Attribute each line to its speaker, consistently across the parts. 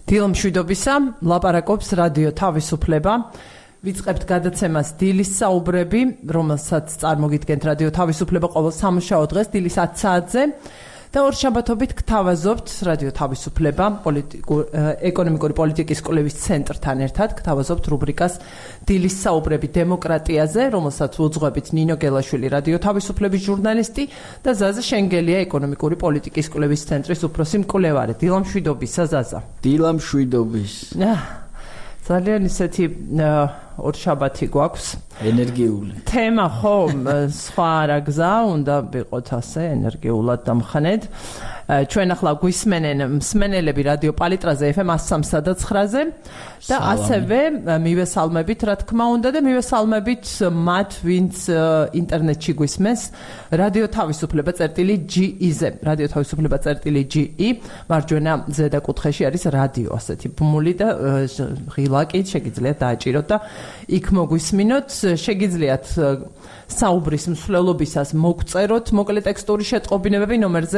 Speaker 1: დილამშვიდობისა, ლაპარაკობს რადიო თავისუფლება. ვიწყებთ გადაცემას დილის საუბრები, რომელსაც წარმოგიდგენთ რადიო თავისუფლება ყოველ სამუშაო დღეს დილის 10 საათზე და ორშაბათობით გთავაზობთ რადიო თავისუფლება ეკონომიკური პოლიტიკის კვლევის ცენტრთან ერთად გთავაზობთ რუბრიკას დილის საუბრები დემოკრატიაზე, რომელსაც უძღვებით ნინო გელაშვილი რადიო თავისუფლების ჟურნალისტი და ზაზა შენგელია ეკონომიკური პოლიტიკის კვლევის ცენტრის უფროსი მკვლევარი. დილამშვიდობისა ზაზა.
Speaker 2: დილამშვიდობის.
Speaker 1: ძალიან ისეთი ორშაბათი გვაქვს.
Speaker 2: ენერგიული.
Speaker 1: თემა ხო, სხვა რა გზა უნდა ვიყოთ ასე ენერგიულად დამხანედ. ჩვენ ახლა გვისმენენ მსმენელები რადიო პალიტრაზე FM 103.9-ზე და ასევე მივესალმებით რა თქმა უნდა და მივესალმებით მათ, ვინც ინტერნეტში გვისმენს რადიო თავისუფლება.ge-ზე. რადიო თავისუფლება.ge მარჯვენა ზედა კუთხეში არის რადიო ასეთი ბმული და ღილაკით შეგიძლიათ დააჭიროთ და იქ მოგვისმინოთ. შეგიძლიათ საუბრის მსვლელობისას მოგწეროთ მოკლე ტექსტური შეტყობინებები ნომერზე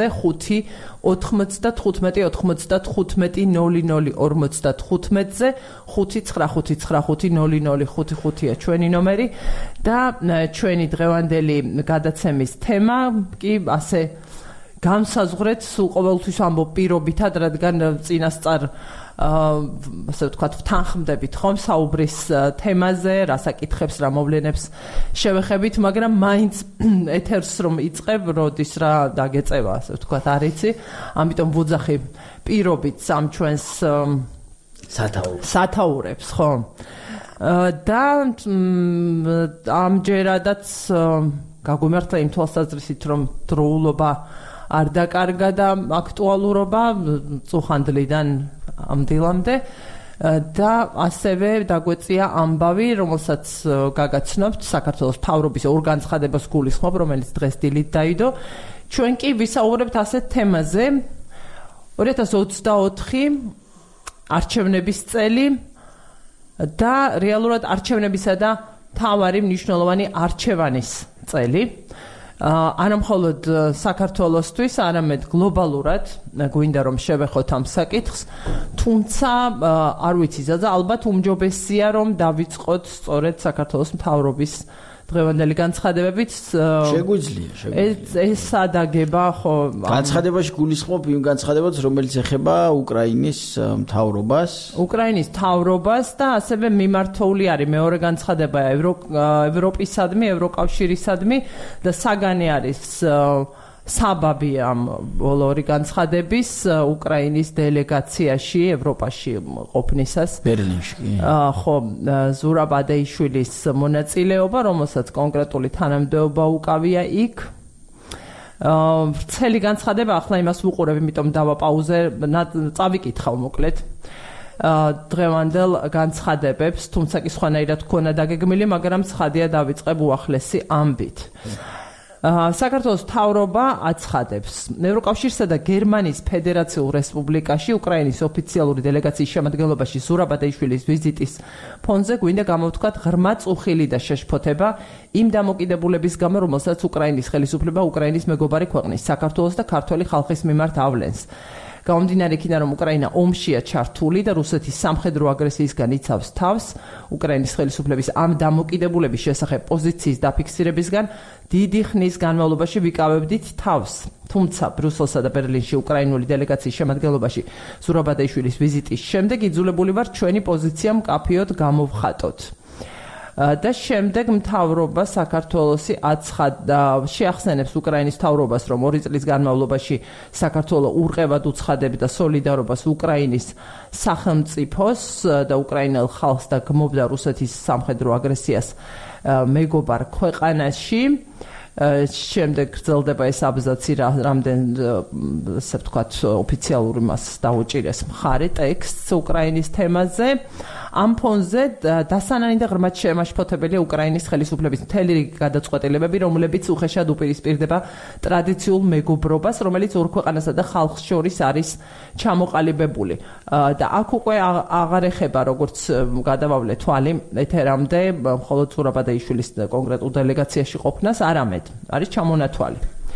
Speaker 1: 5-95-95-00-55-ზე 595-95-00-55-ია ჩვენი ნომერი და ჩვენი დღევანდელი გადაცემის თემა კი ასე განსაზღვრეთ სულ ყოველთვის ამბობ პირობითად, რადგან წინასწარ ასე ვთქვათ ვთანხმდებით ხომ საუბრის თემაზე, რა საკითხებს, რა მოვლენებს შევეხებით, მაგრამ მაინც ეთერს რომ იწყებ, როდის რა დაგეწევა, ასე ვთქვათ, არ იცი, ამიტომ ვუძახი პირობით სამ ჩვენს სათაურებს, ხო? და ამჯერადაც გაგვიმართლა იმ თვალსაზრისით, რომ დროულობა არ დაკარგა და აქტუალურობა წუხანდლიდან ამ დილამდე და ასევე დაგვეწია ამბავი, რომელსაც გაგაცნობთ საქართველოს მთავრობის ორ განცხადებას გულისხმობ, რომელიც დღეს დილით დაიდო. ჩვენ კი ვისაუბრებთ ასეთ თემაზე 2024 არჩევნების წელი და რეალურად არჩევნებისა და მთავარი მნიშვნელოვანი არჩევანის წელი. არა მხოლოდ საქართველოსთვის, არამედ გლობალურად გვინდა რომ შევეხოთ ამ საკითხს, თუმცა არ ვიცი ზაზა, ალბათ უმჯობესია რომ დავიწყოთ სწორედ საქართველოს მთავრობის დღევანდელი განცხადებებით.
Speaker 2: შეგვიძლია.
Speaker 1: ეს სადაგება ხო
Speaker 2: განცხადებაში გულისხმობ იმ განცხადებებს, რომელიც ეხება უკრაინის მთავრობას.
Speaker 1: უკრაინის მთავრობას და ასევე მიმართული არის მეორე განცხადება ევროპისადმი, ევროკავშირისადმი და საგანი არის საბაბი ამ ბოლორი განცხადების უკრაინის დელეგაციაში ევროპაში ყოფნისას
Speaker 2: ბერლინში.
Speaker 1: ხო, ზურაბ ადეიშვილის მონაწილეობა, რომელსაც კონკრეტული თანამდებობა უკავია იქ. ვრცელი განცხადება, ახლა იმას ვუყურებ, იმიტომ დავაპაუზე, წავიკითხავ მოკლედ. დღევანდელ განცხადებებს, თუმცა კი სხვანაირად ქონა დაგეგმილი, მაგრამ ცხადია დავიწყებ უახლესი ამბით. საქართველოს მთავრობა აცხადებს, ევროკავშირსა და გერმანიის ფედერაციულ რესპუბლიკაში უკრაინის ოფიციალური დელეგაციის შემადგენლობაში ზურაბ ადეიშვილის ვიზიტის ფონზე გვინდა გამოვთქვათ ღრმა წუხილი და შეშფოთება იმ დამოკიდებულების გამო, რომელსაც უკრაინის ხელისუფლება უკრაინის მეგობარი ქვეყნის, საქართველოს და ქართველი ხალხის მიმართ ავლენს. გამომდინარე იქიდან, რომ უკრაინა ომშია ჩართული და რუსეთის სამხედრო აგრესიისგან იცავს თავს, უკრაინის ხელისუფლების ამ დამოკიდებულების შესახებ პოზიციის დაფიქსირებისგან დიდი ხნის განმავლობაში ვიკავებდით თავს. თუმცა ბრიუსელსა და ბერლინში უკრაინული დელეგაციის შემადგენლობაში ზურაბ ადეიშვილის ვიზიტის შემდეგ იძულებული ვარ ჩვენი პოზიცია მკაფიოდ გამოვხატოთ. და შემდეგ მთავრობა საქართველოსი შეახსენებს უკრაინის მთავრობას, რომ 2 წლის განმავლობაში საქართველო ურყევად უცხადებდა სოლიდარობას უკრაინის სახელმწიფოს და უკრაინელ ხალხს და გმობდა რუსეთის სამხედრო აგრესიას მეგობარ ქვეყანაში. შემდეგ გრძელდება ეს აბზაცი, რამდენ ასე ვთქვათ ოფიციალური მას დაუჭირეს მხარე ტექსტს უკრაინის თემაზე. ამ ფონზე დასანანი და ღრმად შემაშფოთებელია უკრაინის ხელისუფლების მთელი რიგი გადაწყვეტილებები, რომლებიც უხეშად უპირისპირდება ტრადიციულ მეგობრობას, რომელიც ორ ქვეყანასა და ხალხს შორის არის ჩამოყალიბებული. და აქ უკვე აღარ ეხება, როგორც გადავავლე თვალი ეთერამდე, მხოლოდ ზურაბ ადეიშვილის კონკრეტულ დელეგაციაში ყოფნას, არამედ არის ჩამონათვალი.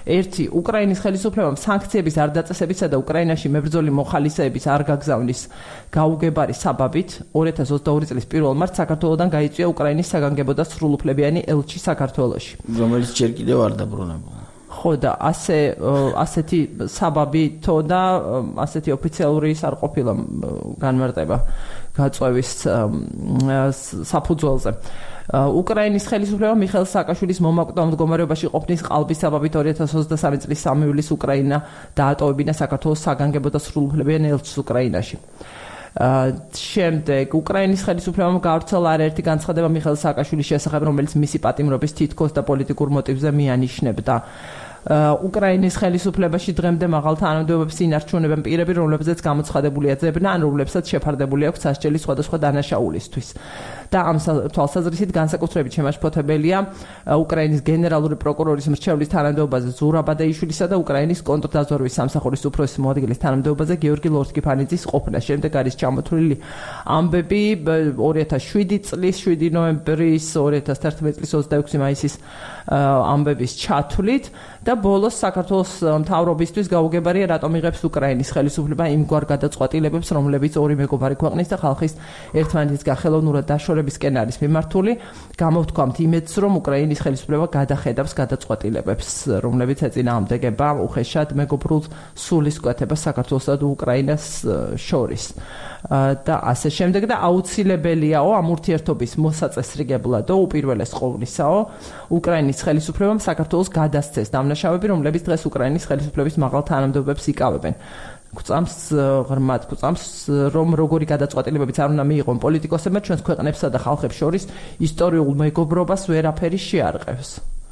Speaker 1: ერთი უკრაინის ხელისუფლებამ სანქციების არ დაწესებისა და უკრაინაში მებრძოლი მოხალისეების არ გაგზავნის გაუგებარი საბაბით 2022 წლის 1 მარტს საქართველოსდან გაიწვია უკრაინის საგანგებო და სრულუფლებიანი ელჩი საქართველოში,
Speaker 2: რომელიც ჯერ კიდევ არ დაბრუნებულა.
Speaker 1: ხო და ასეთი საბაბითო და ასეთი ოფიციალური ის არ ყოფილა განმარტება გაწვევის საფუძველზე. უკრაინის ხელისუფლება მიხეილ სააკაშვილის მომაკვდავ მდგომარეობაში ყოფნის ყალბის საბაბით 2023 წლის 3 ივლისს უკრაინა დაატოვებინა საქართველოს საგანგებო და სრულუფლებიანი ელჩს უკრაინაში. შემდეგ უკრაინის ხელისუფლებამ გავრცელა არაერთი განცხადება მიხეილ სააკაშვილის შესახებ, რომელიც მისი პატიმრობის თითქოს და პოლიტიკურ მოტივზე მიანიშნებდა. უკრაინის ხელისუფლებაში დღემდე მაღალ თანამდებობებს ინარჩუნებენ პირები, რომლებზეც გამოცხადებულია ძებნა, ან რომლებსაც შეფარდებული აქვს სასჯელი სხვადასხვა დანაშაულისთვის. და ამ თვალსაზრისით განსაკუთრებით შემაშფოთებელია უკრაინის გენერალური პროკურორის მრჩევლის თანამდებობაზე ზურაბ ბადეიშვილისა და უკრაინის კონტრდაზვერვის სამსახურის უფროსის მოადგილის თანამდებობაზე გიორგი ლორთქიფანიძის ყოფნა. შემდეგ არის ჩამოთვლილი ამბები 2007 წლის 7 ნოემბრის 2011 წლის 26 მაისის ამბების ჩათვლით და ბოლოს საქართველოს მთავრობისთვის გაუგებარია რატომ იღებს უკრაინის ხელისუფლება იმგვარ გადაწყვეტილებებს, რომლებიც ორი მეგობარი ქვეყნის და ხალხის ერთმანეთის გახელოვნურად დაშორებისკენ არის მიმართული. გამოვთქვამთ იმედს, რომ უკრაინის ხელისუფლება გადახედავს გადაწყვეტილებებს, რომლებიც ეწინააღმდეგება უხეშად მეგობრულ სულისკვეთებას საქართველოსა და უკრაინას შორის. და ასე შემდეგ და აუცილებელიაო ამ ურთიერთობის მოსაწესრიგებლად უპირველეს ყოვლისაო უკრაინის ხელისუფლებამ საქართველოს გადასცეს დამნაშავეები, რომლებიც დღეს უკრაინის ხელისუფლების მაღალ თანამდებობებს იკავებენ. გვწამს ღრმად გვწამს რომ როგორი გადაწყვეტილებებიც არ უნდა მიიღონ პოლიტიკოსებმა ჩვენს ქვეყნებსა და ხალხებს შორის ისტორიულ მეგობრობას ვერაფერი შეარყევს.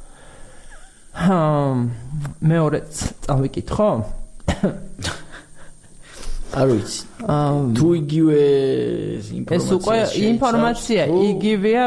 Speaker 1: მეორეც წავიკითხო? არ ვიცი. თუ იგივე ინფორმაცია ეს უკვე ინფორმაცია იგივეა,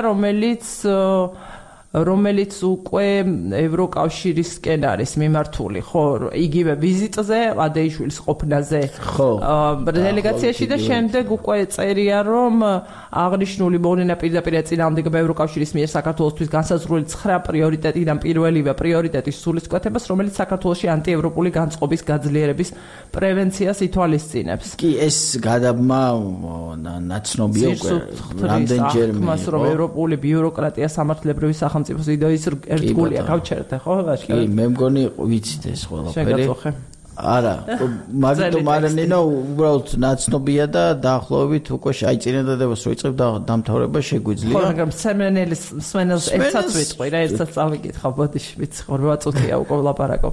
Speaker 1: რომელიც უკვე ევროკავშირისკენ არის მიმართული, ხო, იგივე ვიზიტზე, ბადეიშვილის ყოფნაზე დელეგაციაში და შემდეგ უკვე წერია, რომ აღნიშნული მოვლენა პირდაპირ ეწინააღმდეგება ევროკავშირის მიერ საქართველოსთვის განსაზღვრული 9 პრიორიტეტიდან პირველივე პრიორიტეტის სულისკვეთებას, რომელიც საქართველოში ანტიევროპული განწყობის გაძლიერების პრევენციას ითვალისწინებს. კი, ეს გადაბმა ნაცნობია უკვე რამდენჯერმე, მას რომ ევროპული ბიუროკრატია სამართლებრივი სახელმწიფოს იდეის ერთგულია გავჩერდე, ხო? კი, მე მგონი ვიცით ეს ყველაფერი. არა, მაგიტომ არანინო უბრალოდ ნაცნობია და დაახლოებით უკვე აი წინადადებას რო იწყებ დამთავრება შეგვიძლია. ხო, მაგრამ სმენელს ერთსაც ვიტყვი რა, ერთსაც წავიკითხავ, ბოდიში ვიცი, 8 წუთია უკვე ვლაპარაკობ.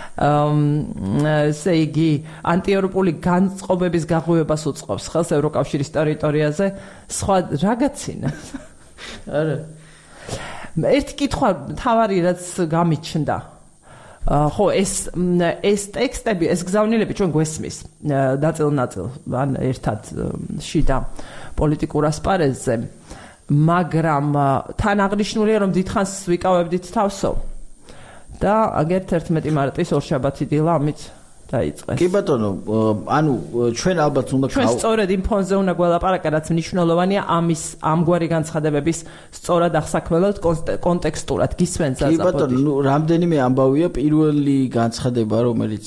Speaker 1: ესე იგი, ანტიევროპული განწყობების გაღვივებას უწყობს ხელს ევროკავშირის ტერიტორიაზე, სხვა რაღაცინა. არა. ერთი კითხვა თავარი რაც გამიჩნდა. ხო, ეს ტექსტები, ეს გზავნილები ჩვენ გვესმის ნაწილ-ნაწილ, ან ერთად შიდა პოლიტიკურ ასპარეზზე, მაგრამ თან აღნიშნულია, რომ დიდხანს ვიკავებდით თავსო და აგერთ 11 მარტის ორშაბათი დილა ამით დაიწყეს. კი ბატონო, ანუ ჩვენ ალბათ უნდა ჩვენ სწორედ იმ ფონზე უნდა გველაპარაკოთ, რაც მნიშვნელოვანია ამგვარი განცხადებების სწორად აღსაქმებლად კონტექსტურად გისმენთ ზაზაფოდი. კი ბატონო, რამდენიმე ამბავია პირველი განცხადება, რომელიც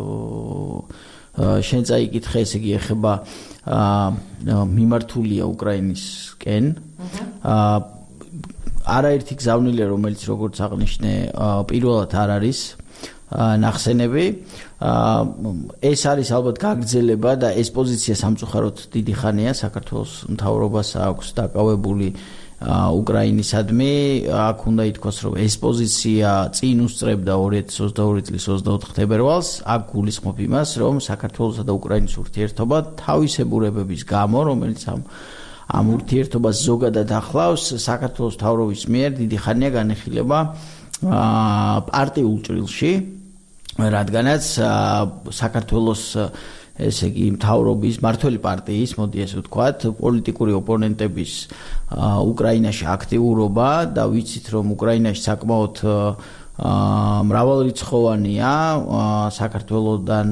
Speaker 1: შენ წაიკითხე, ესე იგი ეხება მიმართულია უკრაინისკენ. არაერთი გზავნილია, რომელიც როგორც აღნიშნე, პირველად არ არის ნახსენები. ეს არის ალბათ გაგრძელება და ეს პოზიცია სამწუხაროდ დიდი ხანია საქართველოს მთავრობას აქვს დაკავებული უკრაინისადმი. აქ უნდა ითქვას, რომ ეს პოზიცია წინ უსწრებდა 2022 წლის 24 თებერვალს. აქ გულისხმობ იმას, რომ საქართველოსა და უკრაინის ურთიერთობა თავისებურებების გამო, რომელიც ამ ურთიერთობას ზოგადად ახლავს, საქართველოს მთავრობის მიერ დიდი ხანია განეხილება პარტიულ ჭრილში, რადგანაც საქართველოს ესე იგი მთავრობის მართველი პარტიის, მოდი ესე ვთქვათ, პოლიტიკური ოპონენტების უკრაინაში აქტიურობა და ვიცით, რომ უკრაინაში საკმაოდ მრავალრიცხოვანია საქართველოსდან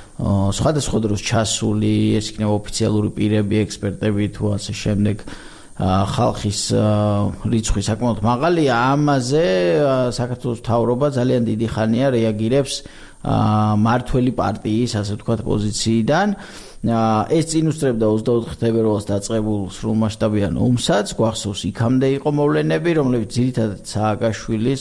Speaker 1: სხვადასხვა დროს ჩასული, ეს იქნება ოფიციალური პირები, ექსპერტები თუ ასე შემდეგ
Speaker 2: ხალხის რიცხვი საკმაოდ მაღალია. ამაზე საქართველოს მთავრობა ძალიან დიდი ხანია რეაგირებს მართველი პარტიის, ასე ვთქვათ, პოზიციიდან. ეს წინ უსწრებდა 24 თებერვალს დაწყებულ სრულმასშტაბიან ომსაც, გვახსოვს იქამდე იყო მოვლენები, რომლებიც ძირითადად სააკაშვილის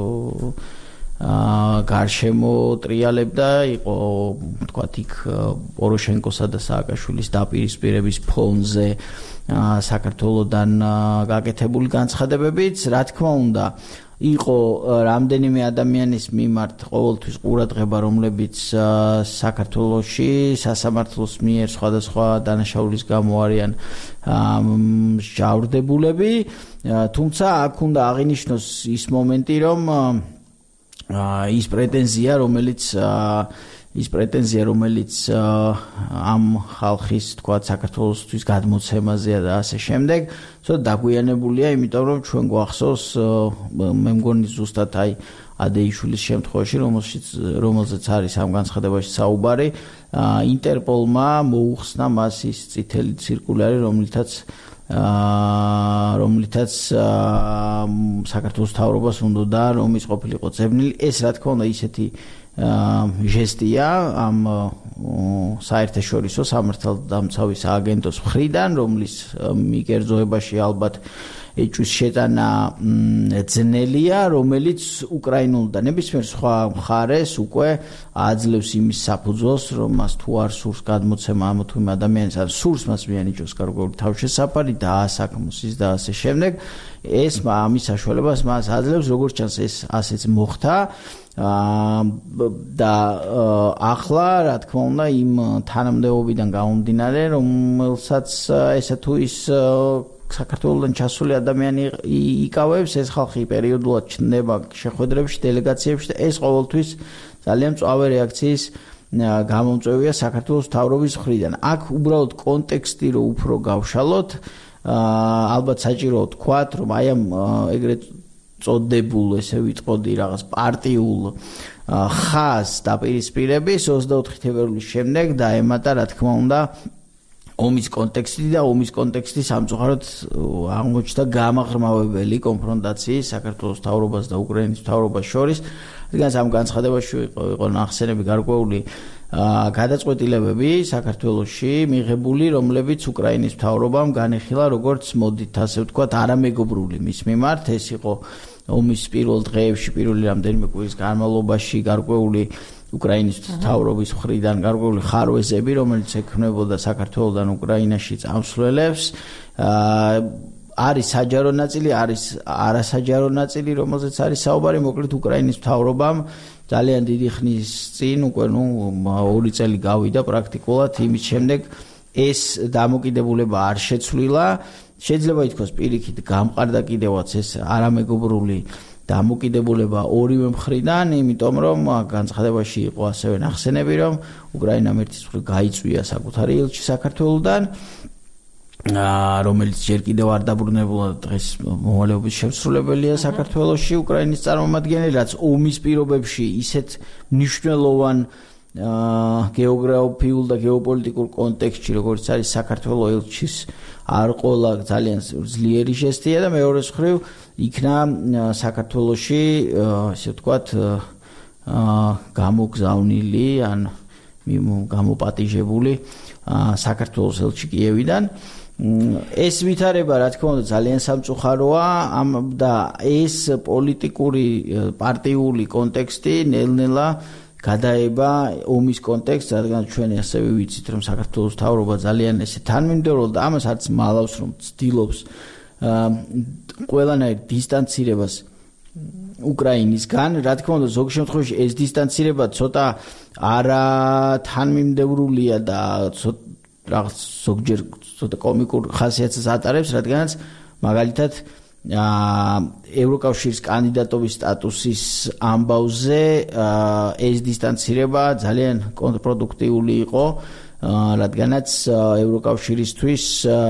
Speaker 2: გარშემო ტრიალებდა, იყო ვთქვათ იქ პოროშენკოსა და სააკაშვილის დაპირისპირების ფონზე საქართველოსთან გაკეთებული განცხადებებიც, რა თქმა უნდა, იყო რამდენიმე ადამიანის მიმართ ყოველთვის ყურადღება, რომლებიც საქართველოში სასამართლოს მიერ სხვადასხვა დანაშაულის გამო არიან მსჯავრდებულები, თუმცა აქ უნდა აღინიშნოს ის მომენტი, რომ ის პრეტენზია, რომელიც ამ ხალხის, თქვათ, საქართველოსთვის გადმოცემაზეა და ასე შემდეგ, ცოტა დაგვიანებულია, იმიტომ რომ ჩვენ გვახსოვს, მე მგონი ზუსტად აი ადეიშვილის შემთხვევაში, რომელზეც არის ამ განცხადებაში საუბარი, ინტერპოლმა მოუხსნა მას ის წითელი ცირკულარი, რომლითაც საქართველოს მთავრობას უნდა რომ ის ყოფილიყო ძებნილი. ეს რა თქმა უნდა ისეთი ჟესტია ამ საერთაშორისო სამართალდამცავის ააგენტოს მხრიდან, რომლის მიკერძოებაში ალბათ ეჭვის შეტანა ძნელია, რომელიც უკრაინულ და ნებისმიერ სხვა მხარეს უკვე აძლევს იმის საფუძველს, რომ მას თუ არ სურს გადმოცემა ამ თუ იმ ადამიანის, ან სურს მას მიანიჭოს გარკვეული თავშესაფარი, დაასაქმოს ის და ასე შემდეგ, ეს ამის საშუალებას მას აძლევს, როგორც ჩანს ეს ასეც მოხდა. და ახლა რა თქმა უნდა იმ თანამდებობიდან გამომდინარე, რომელსაც ესე თუ ის საქართველოსთან ჩასული ადამიანი იკავებს, ეს ხალხი პერიოდულად ჩნდება შეხვედრებში, დელეგაციებში და ეს ყოველთვის ძალიან მწვავე რეაქციის გამომწვევია საქართველოს მთავრობის მხრიდან. აქ უბრალოდ კონტექსტი რო უფრო გავშალოთ, ალბათ საჭიროა ვთქვათ, რომ აი ამ ეგრეთ წოდებულ, ესე ვიტყოდი, რაღაც პარტიულ ხაზს დაპირისპირების 24 თებერვლის შემდეგ დაემატა, რა თქმა უნდა, ომის კონტექსტი და ომის კონტექსტი სამწუხაროდ აღმოჩნდა გამაღრმავებელი კონფრონტაციის საქართველოს მთავრობას და უკრაინის მთავრობას შორის. რადგან ამ განცხადებაში იყო ნახსენები გარკვეული გადაწყვეტილებები საქართველოში მიღებული, რომლებიც უკრაინის მთავრობამ განეხილა როგორც მოდით ასე ვთქვათ არამეგობრული მის მიმართ. ეს იყო ომის პირველ დღეებში, პირველი რამდენიმე კვირის განმავლობაში გარკვეული უკრაინის მთავრობის მხრიდან გარკვეული ხარვეზები, რომელიც ექმნებოდა საქართველოსთან უკრაინაში წამსვლელებს. არის საჯარო ნაწილი, არის არასაჯარო ნაწილი, რომელზეც არის საუბარი. მოკლედ უკრაინის მთავრობამ ძალიან დიდი ხნის წინ უკვე 2 წელი გავიდა პრაქტიკულად, იმის შემდეგ ეს დამოკიდებულება არ შეცვლილა. შეიძლება ითქვას პირიქით გამყარდა კიდევაც ეს არამეგობრული დამოკიდებულება ორივე მხრიდან, იმიტომ რომ განცხადებაში იყო ასევე ნახსენები, რომ უკრაინამ ერთის მხრივ გაიწვია საკუთარი ელჩი საქართველოსთან, რომელიც ჯერ კიდევ არ დაბრუნებულა დღეს მოვალეობის შემსრულებელია საქართველოში უკრაინის წარმომადგენელი, რაც ომის პირობებში ისეთ მნიშვნელოვან გეოგრაფიულ და გეოპოლიტიკურ კონტექსტში, როგორც არის საქართველოს ელჩის არ ყოლა ძალიან ძლიერი ჟესტია და მეორე მხრივ იქნა საქართველოში, ესე ვთქვათ, გამოგზავნილი ან გამოპატიჟებული საქართველოს ელჩი კიევიდან. ეს ვითარება, რა თქმა უნდა, ძალიან სამწუხაროა და ეს პოლიტიკური პარტიული კონტექსტი ნელ-ნელა გადაება ომის კონტექსტს, რადგან ჩვენ ასევე ვიცით, რომ საქართველოს მთავრობა ძალიან ესე თანმიმდევრულად და ამას არც მალავს, რომ ცდილობს ყველანაირ დისტანცირებას უკრაინისგან. რა თქმა უნდა, ზოგ შემთხვევაში ეს დისტანცირება ცოტა არა თანმიმდევრულია და რაღაც ზოგჯერ ცოტა კომიკურ ხასიათს ატარებს, რადგანაც მაგალითად ევროკავშირის კანდიდატობის სტატუსის ამბავზე ეს დისტანცირება ძალიან კონტრპროდუქტიული იყო, რადგანაც ევროკავშირისთვის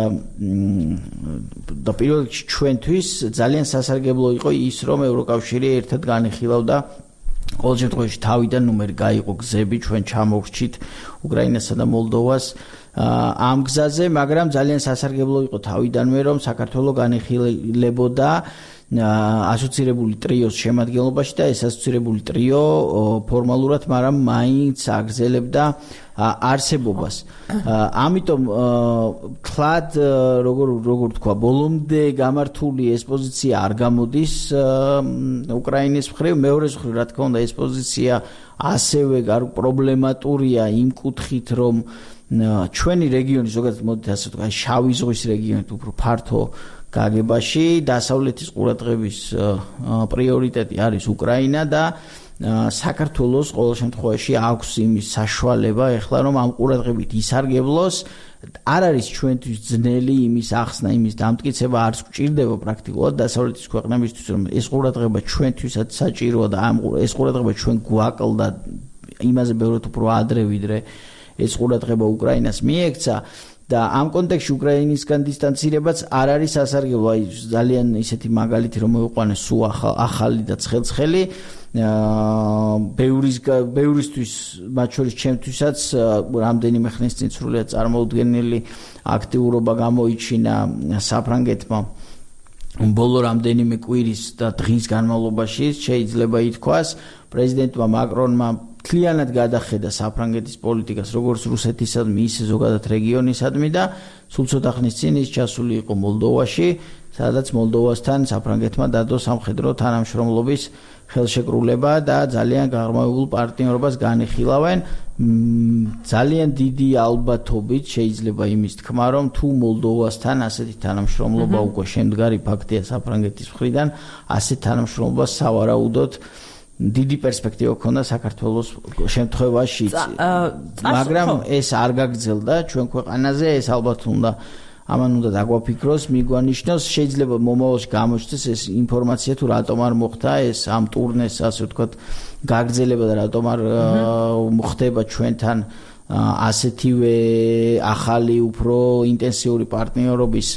Speaker 2: და პირველ რიგში ჩვენთვის ძალიან სასარგებლო იყო ის, რომ ევროკავშირი ერთად განიხილავდა ყოველ შემთხვევაში თავიდან ნუ მე გაიყო გზები, ჩვენ ჩამოვრჩით უკრაინასა და მოლდოვას ამ გზაზე, მაგრამ ძალიან სასარგებლო იყო თავიდანვე, რომ საქართველოს განიხილებოდა ასოცირებული ტრიოს შემადგენლობაში და ეს ასოცირებული ტრიო ფორმალურად, მაგრამ მაინც აგრძელებდა არსებობას. ამიტომ თლად როგორ თქვა, ბოლომდე გამართული ეს პოზიცია არ გამოდის უკრაინის მხრივ, მეორე მხრივ, რა თქმა უნდა, ეს პოზიცია ასევე პრობლემატურია იმ კუთხით, რომ ჩვენი რეგიონი, ზოგადად მოდით ასე ვთქვა, შავი ზღვის რეგიონი უფრო ფართო გაგებაში დასავლეთის ყურადღების პრიორიტეტი არის უკრაინა და საქართველოს ყოველ შემთხვევაში აქვს იმის საშუალება ეხლა რომ ამ ყურადღებით ისარგებლოს არ არის ჩვენთვის ძნელი იმის ახსნა იმის დამტკიცება არც გვჭირდება პრაქტიკულად დასავლეთის ქვეყნებისთვის რომ ეს ყურადღება ჩვენთვისაც საჭიროა და ეს ყურადღება ჩვენ გვაკლდა იმაზე ბევრად უფრო ადრე ვიდრე ეს ყურადღება უკრაინას მიექცა და ამ კონტექსტში უკრაინისგან დისტანცირებაც არ არის სასარგებლო, აი ძალიან ისეთი მაგალითი რომ მოიყვანეს სულ ახალი და ცხელცხელი ბევრისთვის, მათ შორის ჩემთვისაც რამდენიმე ხნის წინ სრულიად წარმოუდგენელი აქტიურობა გამოიჩინა საფრანგეთმა ბოლო რამდენიმე კვირის და დღის განმავლობაში შეიძლება ითქვას პრეზიდენტმა მაკრონმა მთლიანად გადახედა საფრანგეთის პოლიტიკას როგორც რუსეთისადმი ისე ზოგადად რეგიონისადმი და სულ ცოტა ხნის წინ ის ჩასული იყო მოლდოვაში, სადაც მოლდოვასთან საფრანგეთმა დადო სამხედრო თანამშრომლობის ხელშეკრულება და ძალიან გაღრმავებულ პარტნიორობას განიხილავენ. ძალიან დიდი ალბათობით შეიძლება იმის თქმა, რომ თუ მოლდოვასთან ასეთი თანამშრომლობა უკვე შემდგარი ფაქტია საფრანგეთის მხრიდან, ასეთ თანამშრომლობას სავარაუდოდ დიდი პერსპექტივა ქონდა საქართველოს შემთხვევაშიც. მაგრამ ეს არ გაგრძელდა ჩვენ ქვეყანაზე, ეს ალბათ ამან უნდა დაგვაფიქროს, მიგვანიშნოს, შეიძლება მომავალში გამოჩნდეს ეს ინფორმაცია თუ რატომ არ მოხდა ეს ამ ტურნეს, ასე ვთქვათ, გაგრძელება და რატომ არ მოხდება ჩვენთან ასეთივე ახალი, უფრო ინტენსიური პარტნიორობის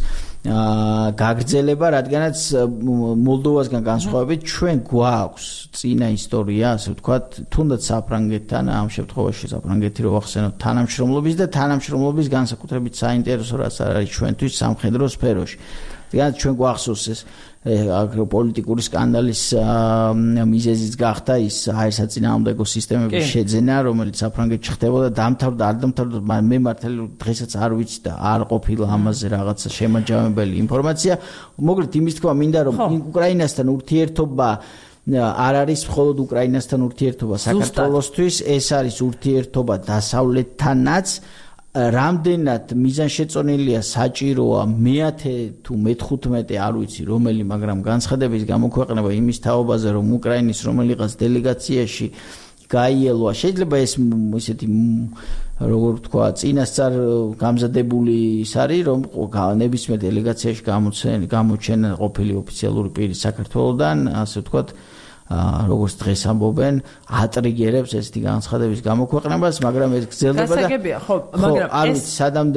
Speaker 2: გაგრძელება, რადგანაც მოლდოვასგან განსხვავებით ჩვენ გვაქვს წინა ისტორია, ასე ვთქვათ, თუნდაც საფრანგეთთან, ამ შემთხვევაში საფრანგეთი რო ახსენოთ თანამშრომლობის და თანამშრომლობის განსაკუთრებით საინტერესო რაც არის ჩვენთვის სამხედრო სფეროში. რადგანაც ჩვენ გვახსოვს ეს პოლიტიკური სკანდალის მიზეზიც გახდა ის აერსაწინააღმდეგო სისტემების შეძენა, რომელიც საფრანგეთში ხდებოდა, დამთავრდა, არ დამთავრდა, მე მართალი დღესაც არ ვიცი და არ ყოფილა ამაზე რაღაცა შემაჯამებელი ინფორმაცია. მოკლედ იმის თქვა მინდა, რომ უკრაინასთან ურთიერთობა არ არის მხოლოდ უკრაინასთან ურთიერთობა საქართველოსთვის, ეს არის ურთიერთობა დასავლეთთანაც. რამდენად მიზანშეწონილია საჭიროა მე-10 თუ მე-15 არ ვიცი რომელი, მაგრამ განცხადების გამოქვეყნება იმის თაობაზე, რომ უკრაინის რომელიღაც დელეგაციაში გაიელვა, შეიძლება ეს ისეთი როგორ ვთქვა, წინასწარ გამზადებული ის არის, რომ ნებისმიერ დელეგაციაში გამოჩენა ყოფილი ოფიციალური პირი საქართველოსდან, ასე ვთქვათ, როგორც დღეს ამბობენ, ატრიგერებს ესეთი განცხადების გამოქვეყნებას, მაგრამ ეს გრძელდება და
Speaker 1: გასაგებია, ხო, მაგრამ
Speaker 2: ეს სადამდე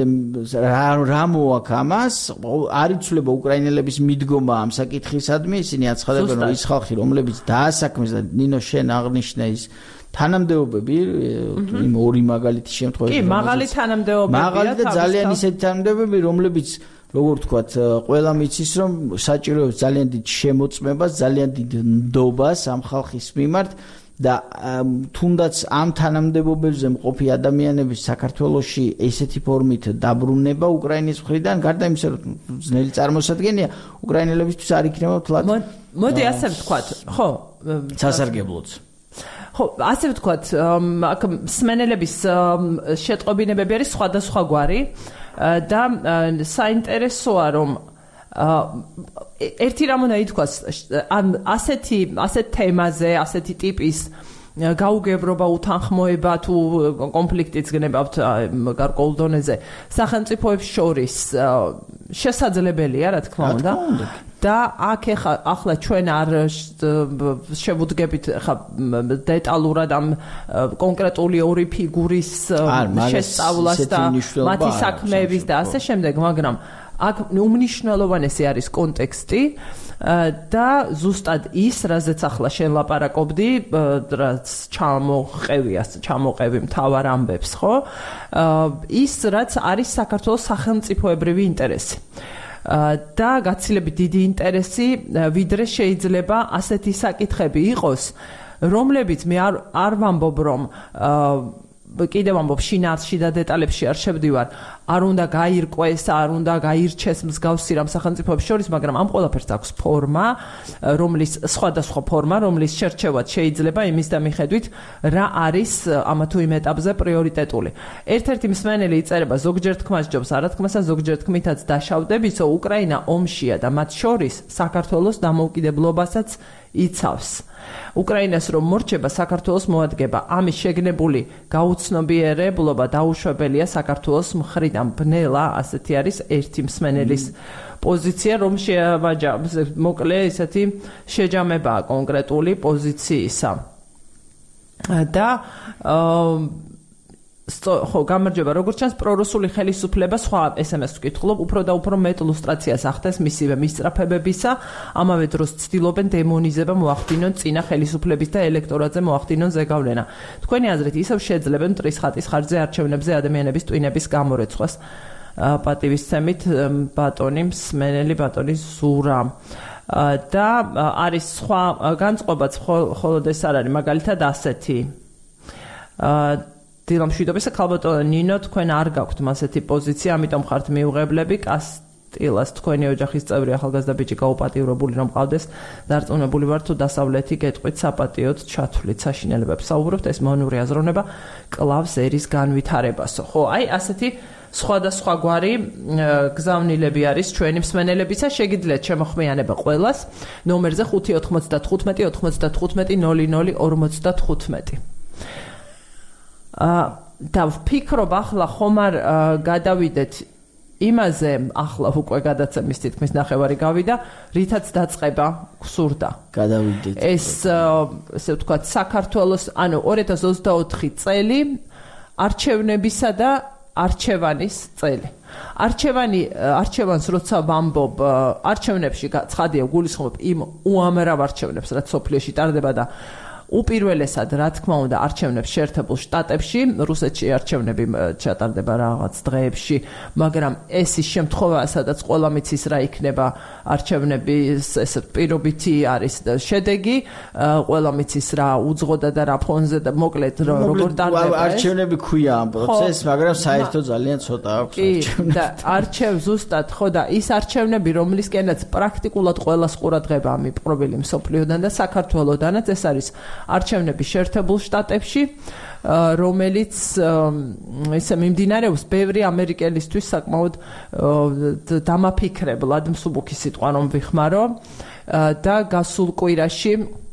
Speaker 2: რა მოაქვს ამას, არ იცვლება უკრაინელების მიდგომა ამ საკითხისადმი, ისინი აცხადებენ, რომ ის ხალხი, რომლებიც დაასაქმეს და ნინო შენ აღნიშნე ის თანამდებობები, იმ ორი მაგალითის შემთხვევაში,
Speaker 1: კი, მაღალი თანამდებობებია,
Speaker 2: მაღალი და ძალიან ისეთი თანამდებობები, რომლებიც როგორ ვთქვათ, ყველამ იცის, რომ საჭიროებს ძალიან დიდ შემოწმებას, ძალიან დიდ ნდობას ამ ხალხის მიმართ და თუნდაც ამ თანამდებობებზე მყოფი ადამიანების საქართველოში ესეთი ფორმით დაბრუნება უკრაინის მხრიდან, გარდა იმისა, რომ ძნელი წარმოსადგენია, უკრაინელებისთვის არ იქნება თლად.
Speaker 1: მოდი ასე ვთქვათ, ხო,
Speaker 2: სასარგებლოც.
Speaker 1: ხო, ასე ვთქვათ, აქ მსმენელების შეტყობინებები არის სხვადასხვაგვარი. და საინტერესოა რომ ერთი რამ უნდა ითქვას ასეთ თემაზე, ასეთი ტიპის გაუგებრობა, უთანხმოება თუ კონფლიქტიც გნებავთ გარკვეულ დონეზე სახელმწიფოებს შორის შესაძლებელია, რა თქმა უნდა. და აქ ახლა ჩვენ არ შევუდგებით ხა დეტალურად ამ კონკრეტული ორი ფიგურის შესწავლას და მათი საქმეების და ასე შემდეგ, მაგრამ აქ უმნიშვნელოვანესი არის კონტექსტი და ზუსტად ის, რაზეც ახლა შენ ლაპარაკობდი, რაც ჩამოყევი მთავარ ამბებს, ხო? ის, რაც არის საქართველოს სახელმწიფოებრივი ინტერესი. და გაცილებით დიდი ინტერესი, ვიდრე შეიძლება ასეთი საკითხები იყოს, რომლებიც მე არ ვამბობ, რომ კიდევ ამბობ შინაარსში და დეტალებში არ შევდივარ, არ უნდა გაირკვეს, არ უნდა გაირჩეს მსგავსი რამ სახელმწიფოებს შორის, მაგრამ ამ ყველაფერს აქვს ფორმა, სხვადასხვა ფორმა, რომლის შერჩევაც შეიძლება იმის და მიხედვით, რა არის ამა თუ იმ ეტაპზე პრიორიტეტული. ერთ-ერთი მსმენელი იწერება, ზოგჯერ თქმას ჯობს, არა თქმასა, ზოგჯერ თქმითაც დაშავდებისო, უკრაინა ომშია და მათ შორის საქართველოს დამოუკიდებლობასაც იცავს. უკრაინას რომ მორჩება, საქართველოს მოადგება. ამის შეგნებული გაუცნობიერებლობა დაუშვებელია საქართველოს მხრიდან. ბნელა, ასეთი არის ერთი მსმენელის პოზიცია, რომ მოკლე ესეთი შეჯამებაა კონკრეტული პოზიციისა. და ხო, გამარჯობა, როგორც ჩანს, პრორუსული ხელისუფლება სხვა SMS-ს ვკითხულობ, უფრო და უფრო მეტ ლუსტრაციას ახდენს მისივე მისწრაფებებისა, ამავე დროს ცდილობენ დემონიზება მოახდინონ წინა ხელისუფლების და ელექტორატზე მოახდინონ ზეგავლენა. თქვენი აზრით, ისევ შეძლებენ მტრის ხატის ხარჯზე არჩევნებზე ადამიანების ტვინების გამორეცხვას. პატივისცემით ბატონი მსმენელი ბატონი ზურა. და არის სხვა განწყობაც, ხოლო ეს არ არის, მაგალითად ასეთი. დილამშვიდობისა, ქალბატონო ნინო, თქვენ არ გაქვთ მასეთი პოზიცია, ამიტომ ხართ მიუღებლები, კასტილას თქვენი ოჯახის წევრი ახალგაზრდა ბიჭი გაუპატიურებული რომ ყავდეს, დარწმუნებული ვარ თუ დასავლეთი გეტყვით საპატიოდ ჩათვლით საშინელებებს საუბრობთ, ეს მონური აზროვნება კლავს ერის განვითარებასო. ხო, აი ასეთი სხვადასხვა გვარი გზავნილები არის ჩვენი მსმენელებისა, შეგიძლიათ შემოხმიანება ყველას ნომერზე 595 95 00 და ვფიქრობ ახლა ხომ არ გადავიდეთ იმაზე, ახლა უკვე გადაცემის თითქმის ნახევარი გავიდა, რითაც დაწყება გსურდა.
Speaker 2: გადავიდეთ.
Speaker 1: ეს ესე ვთქვათ, საქართველოს, ანუ 2024 წელი არჩევნებისა და არჩევანის წელი. არჩევანს როცა ვამბობ, არჩევნებში ცხადია გულისხმობ იმ უამრავ არჩევნებს, რაც სოფლიოში ტარდება და უპირველესად, რა თქმა უნდა, არჩევნებს შეერთებულ შტატებში, რუსეთში არჩევნები ჩატარდება რაღაც დღეებში, მაგრამ ეს ის შემთხვევაა, სადაც ყველა მიცის რა იქნება არჩევნების ესე პირობითი არის შედეგი, ყველა მიცის რა უძღოდა და რა ფონზე და მოკლედ როგორ ტარდება ეს.
Speaker 2: არჩევნები ქვია ამ პროცესს, მაგრამ საერთოდ ძალიან ცოტა აქვს არჩევნები.
Speaker 1: და ზუსტად, ხო და ის არჩევნები, რომლისკენაც პრაქტიკულად ყველას ყურადღება ამიპყრობილი მსოფლიოდან და საქართველოდანაც, ეს არის არჩევნები შეერთებულ შტატებში, რომელიც ესე მიმდინარეობს ბევრი ამერიკელისთვის საკმაოდ დამაფიქრებლად, მსუბუქი სიტყვა რომ ვიხმარო და გასულ კვირაში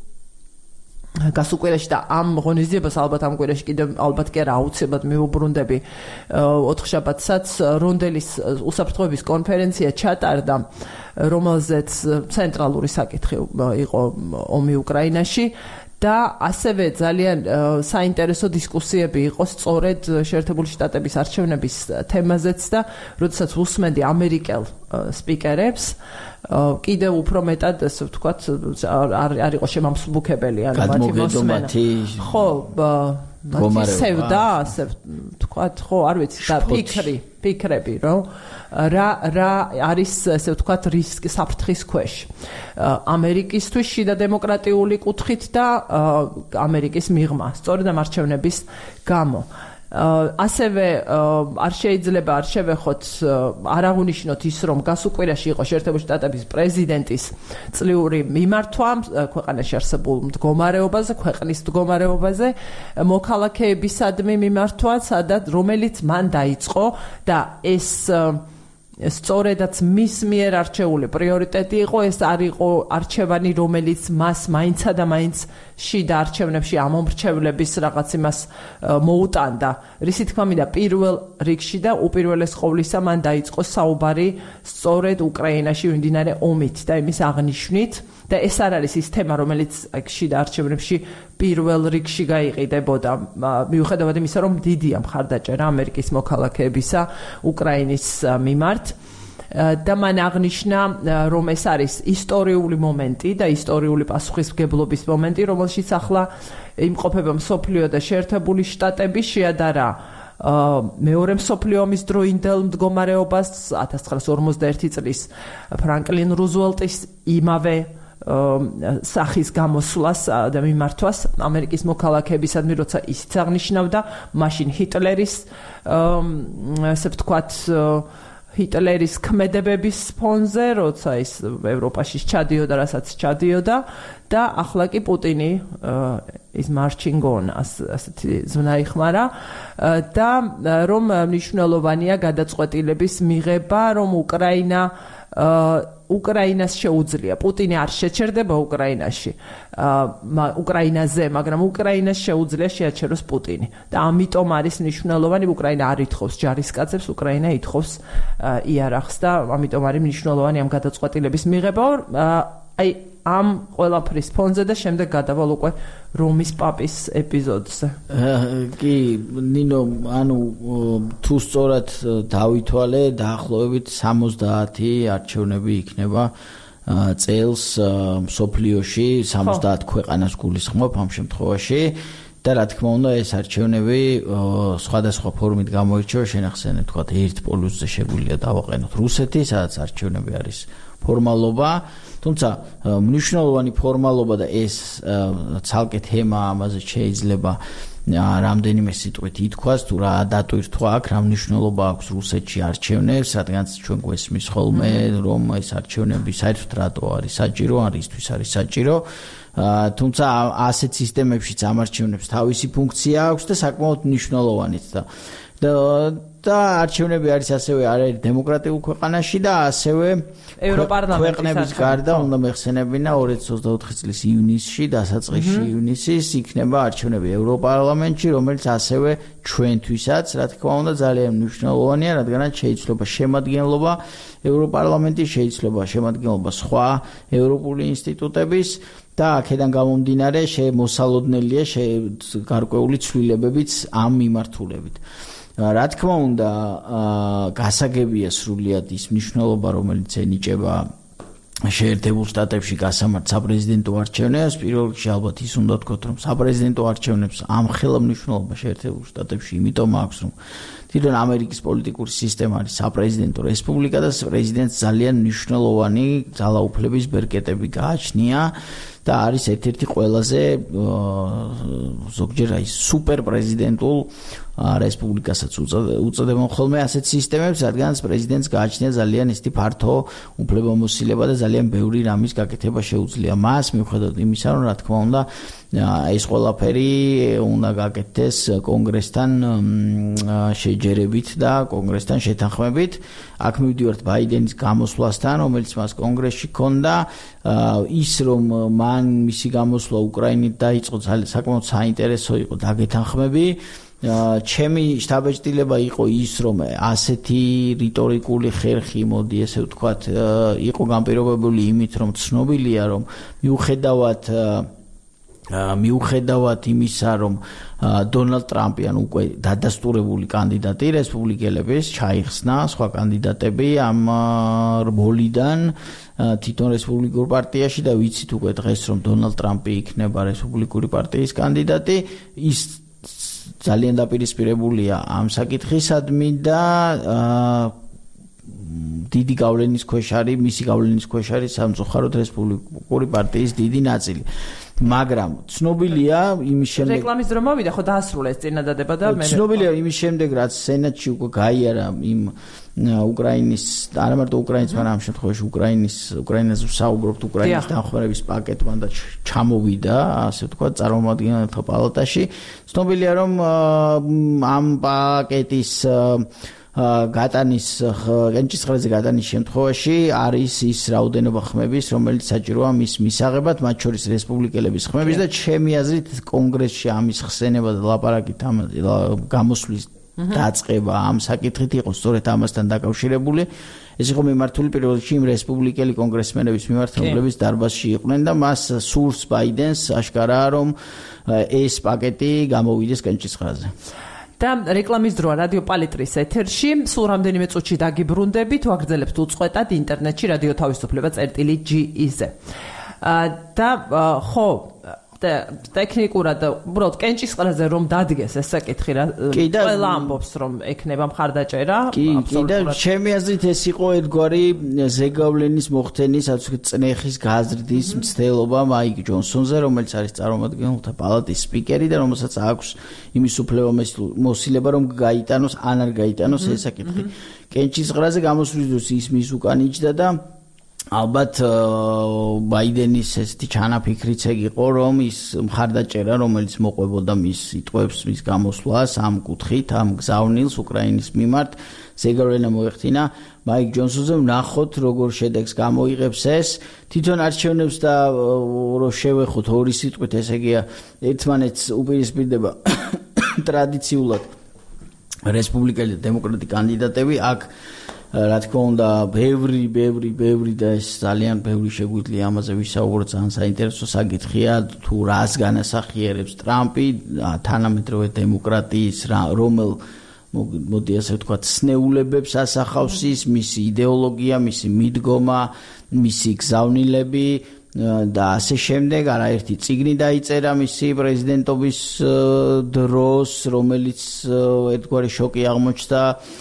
Speaker 1: და ამ ღონისძიებას ალბათ ამ კვირაში კიდევ ალბათ კი არა აუცილებლად მივუბრუნდები 4 შაბათსაც რონდელის უსაფრთხოების კონფერენცია ჩატარდა, რომელზეც ცენტრალური საკითხი იყო ომი უკრაინაში. და ასევე ძალიან საინტერესო დისკუსიები იყო სწორედ შეერთებული შტატების არჩევნების თემაზეც და როდესაც უსმენდი ამერიკელ სპიკერებს, კიდევ უფრო მეტად, ასე ვთქვათ, არ იყო შემამსუბუქებელი, ანუ მათი მოსმენა. ხო, სევდა, ასე ვთქვათ, ხო, არ ვიცი, და ფიქრები, რომ რა არის, ასე ვთქვათ, რისკი საფრთხის ქვეშ. ამერიკისთვის შიდა დემოკრატიული კუთხით და ამერიკის მიღმა, სწორედ ამ არჩევნების გამო. ასევე არ შეიძლება არ შევეხოთ, არ აღუნიშნოთ ის, რომ გასულ კვირაში იყო შეერთებული შტატების პრეზიდენტის წლიური მიმართვა ქვეყანაში არსებულ მდგომარეობაზე, ქვეყნის მდგომარეობაზე, მოქალაქეებისადმი მიმართვა, რომელიც მან დაიწყო და ეს სწორედაც მის მიერ არჩეული პრიორიტეტი იყო, ეს არ იყო არჩევანი, რომელიც მას მაინცა და მაინც შიდა არჩევნებში ამომრჩევლების რაღაც იმას მოუტანდა. რისი თქმა მინდა, პირველ რიგში და უპირველეს ყოვლისა მან დაიწყო საუბარი სწორედ უკრაინაში მიმდინარე ომით და იმის აღნიშვნით და ეს არ არის ის თემა, რომელიც შიდა არჩევნებში პირველ რიგში გაიყიდებოდა, მიუხედავად იმისა, რომ დიდია მხარდაჭერა ამერიკის მოქალაქეებისა უკრაინის მიმართ. და მან აღნიშნა, რომ ეს არის ისტორიული მომენტი და ისტორიული პასუხისმგებლობის მომენტი, რომელშიც ახლა იმყოფება მსოფლიო და შეერთებული შტატები, შეადარა მეორე მსოფლიო ომის დროინდელ მდგომარეობას 1941 წლის ფრანკლინ რუზველტის იმავე სახის გამოსვლას და მიმართვას ამერიკის მოქალაქეებისადმი, როცა ისიც აღნიშნავდა, მაშინ ჰიტლერის ასე ვთქვათ ჰიტლერის ქმედებების ფონზე, როცა ის ევროპაში ჩადიოდა, რასაც ჩადიოდა და ახლა კი პუტინი is marching on ასეთი ზმნა იხმარა და რომ მნიშვნელოვანია გადაწყვეტილების მიღება, რომ უკრაინას შეუძლია. პუტინი არ შეჩერდება უკრაინაში, უკრაინაზე, მაგრამ უკრაინას შეუძლია შეაჩეროს პუტინი. და ამიტომ არის მნიშვნელოვანი, უკრაინა არ ითხოვს ჯარისკაცებს, უკრაინა ითხოვს იარაღს და ამიტომ არის მნიშვნელოვანი ამ გადაწყვეტილების მიღება. აი ამ ყველაფრის ფონზე და შემდეგ გადავალ უკვე რომის პაპის ეპიზოდზე.
Speaker 2: კი, ნინო, ანუ თუ სწორად დავითვალე, დაახლოებით 70 არჩევნები იქნება წელს მსოფლიოში, 70 ქვეყანას გულისხმობ ამ შემთხვევაში. და რა თქმა უნდა, ეს არჩევნები სხვადასხვა ფორმით გამოირჩევა, შენახსენეთ, თქვა 1 პოლუსზე შეგვიძლია დავაყენოთ რუსეთი, სადაც არჩევნები არის ფორმალობა, თუმცა მნიშვნელოვანი ფორმალობა და ეს ცალკე თემა, ამაზე შეიძლება რამდენიმე სიტყვით ითქვას, თუ რა დატვირთვა აქვს, რა მნიშვნელობა აქვს რუსეთში არჩევნებს, რადგანაც ჩვენ გვესმის ხოლმე, რომ ეს არჩევნები საერთოდ რატო არის საჭირო, ან რისთვის არის საჭირო. თუმცა ასეთ სისტემებშიც ამ არჩევნებს თავისი ფუნქცია აქვს და საკმაოდ მნიშვნელოვანიც და არჩევნები არის ასევე არაერთ დემოკრატიულ ქვეყანაში და ასევე ქვეყნების გარდა უნდა მეხსენებინა 2024 წლის ივნისში, დასაწყისში ივნისის იქნება არჩევნები ევროპარლამენტში, რომელიც ასევე ჩვენთვისაც, რა თქმა უნდა, ძალიან მნიშვნელოვანია, რადგანაც შეიძლება შემადგენლობა ევროპარლამენტის, შეიძლება შემადგენლობა სხვა ევროპული ინსტიტუტების და აქედან გამომდინარე მოსალოდნელია გარკვეული ცვლილებებიც ამ მიმართულებით. რა თქმა უნდა, გასაგებია სრულიად ის მნიშვნელობა, რომელიც ენიჭება შეერთებულ შტატებში გასამართ საპრეზიდენტო არჩევნებს. პირველ რიგში ალბათ ის უნდა ვთქვათ, რომ საპრეზიდენტო არჩევნებს ამხელა მნიშვნელობა შეერთებულ შტატებში იმიტომ აქვს, რომ თვითონ ამერიკის პოლიტიკური სისტემა არის საპრეზიდენტო რესპუბლიკა და პრეზიდენტს ძალიან მნიშვნელოვანი ძალაუფლების ბერკეტები გააჩნია და არის ერთ-ერთი ყველაზე ზოგჯერ აი სუპერპრეზიდენტულ რესპუბლიკასაც უწოდებენ ხოლმე ასეთ სისტემებს, რადგანაც პრეზიდენტს გააჩნია ძალიან ისეთი ფართო უფლებამოსილება და ძალიან ბევრი რამის გაკეთება შეუძლია მას, მიუხედავად იმისა, რომ რა თქმა უნდა ეს ყველაფერი უნდა გაკეთდეს კონგრესთან შეჯერებით და კონგრესთან შეთანხმებით. აქ მივდივართ ბაიდენის გამოსვლასთან, რომელიც მას კონგრესში ჰქონდა, ის რომ მან მისი გამოსვლა უკრაინით დაიწყო საკმაოდ საინტერესო იყო დაგეთანხმები. ჩემი შთაბეჭდილება იყო ის, რომ ასეთი რიტორიკული ხერხი, მოდი ესე ვთქვათ, იყო განპირობებული იმით, რომ ცნობილია, რომ მიუხედავად იმისა, რომ დონალდ ტრამპი ან უკვე დადასტურებული კანდიდატი რესპუბლიკელების ჩაიხსნა სხვა კანდიდატები ამ როლიდან თვითონ რესპუბლიკურ პარტიაში და ვიცით უკვე დღეს, რომ დონალდ ტრამპი იქნება რესპუბლიკური პარტიის კანდიდატი, ის ძალიან დაპირისპირებულია ამ საკითხისადმი და დიდი გავლენის ქვეშ არის, მისი გავლენის ქვეშ არის სამწუხაროდ რესპუბლიკური პარტიის დიდი ნაწილი. მაგრამ ცნობილია იმის შემდეგ
Speaker 1: რეკლამის დრო მოვიდა, ხო დაასრულეს წინადადება და მე
Speaker 2: ცნობილია იმის შემდეგ, რაც სენატში უკვე გაიარა იმ უკრაინის, არა მარტო უკრაინის, მაგრამ ამ შემთხვევაში უკრაინაზე ვსაუბრობთ, უკრაინის დახმარების პაკეტმა და ჩამოვიდა, ასე ვთქვათ, წარმომადგენელთა პალატაში. ცნობილია, რომ ამ პაკეტის კენჭისყრაზე გატანის შემთხვევაში არის ის რაოდენობა ხმების, რომელიც საჭიროა მის მისაღებად, მათ შორის რესპუბლიკელების ხმების და ჩემი აზრით კონგრესში ამის ხსენება და ლაპარაკით გამოსვლის დაწყება ამ საკითხით იყო სწორედ ამასთან დაკავშირებული. ეს იყო მიმართული პირველ რიგში იმ რესპუბლიკელი კონგრესმენების მიმართ, რომლებიც დარბაზში იყვნენ და მას სურს ბაიდენს აშკარაა, რომ ეს პაკეტი გამოვიდეს კენჭისყრაზე.
Speaker 1: და რეკლამის დროა რადიო პალიტრის ეთერში, სულ რამდენიმე წუთში დაგიბრუნდებით, ვაგრძელებთ უწყვეტად ინტერნეტში რადიო თავისუფლება.gi-ზე. და ხო, ტექნიკურად უბრალოდ კენჭისყრაზე რომ დადგეს ეს საკითხი რა ყველა ამბობს რომ ექნება მხარდაჭერა
Speaker 2: აბსოლუტურად ჩემი აზრით ეს იყო ერთგვარი ზეგავლენის მოხდენის წნეხის გაზრდის მცდელობა მაიკ ჯონსონზე რომელიც არის წარმომადგენელთა პალატის სპიკერი და რომელსაც აქვს იმის უფლებამოსილება რომ გაიტანოს ან არ გაიტანოს ეს საკითხი კენჭისყრაზე გამოსვლის დროს ის მის უკან იჯდა და ალბათ ბაიდენის ესეთი ჩანაფიქრიც ეგ იყო რომ ის მხარდაჭერა რომელიც მოყვებოდა მის სიტყვებს მის გამოსვლას ამ კუთხით ამ გზავნილს უკრაინის მიმართ ზეგავლენა მოეხდინა მაიკ ჯონსონზე ვნახოთ როგორ შედეგს გამოიღებს ეს თვითონ არჩევნებს და რო შევეხოთ ორი სიტყვით ესე იგი ერთმანეთს უპირისპირდება ტრადიციულად რესპუბლიკელი და დემოკრატი კანდიდატები აქ რა თქმა უნდა ბევრი და ეს ძალიან ბევრი შეგვიძლია ამაზე ვისაუბროთ ძალიან საინტერესო საკითხია თუ რას განასახიერებს ტრამპი თანამედროვე დემოკრატიის რომელ მოდი ასე ვთქვათ სნეულებებს ასახავს ის მისი იდეოლოგია მისი მიდგომა მისი გზავნილები და ასე შემდეგ არაერთი წიგნი დაიწერა მისი პრეზიდენტობის დროს რომელიც ერთგვარი შოკი აღმოჩნდა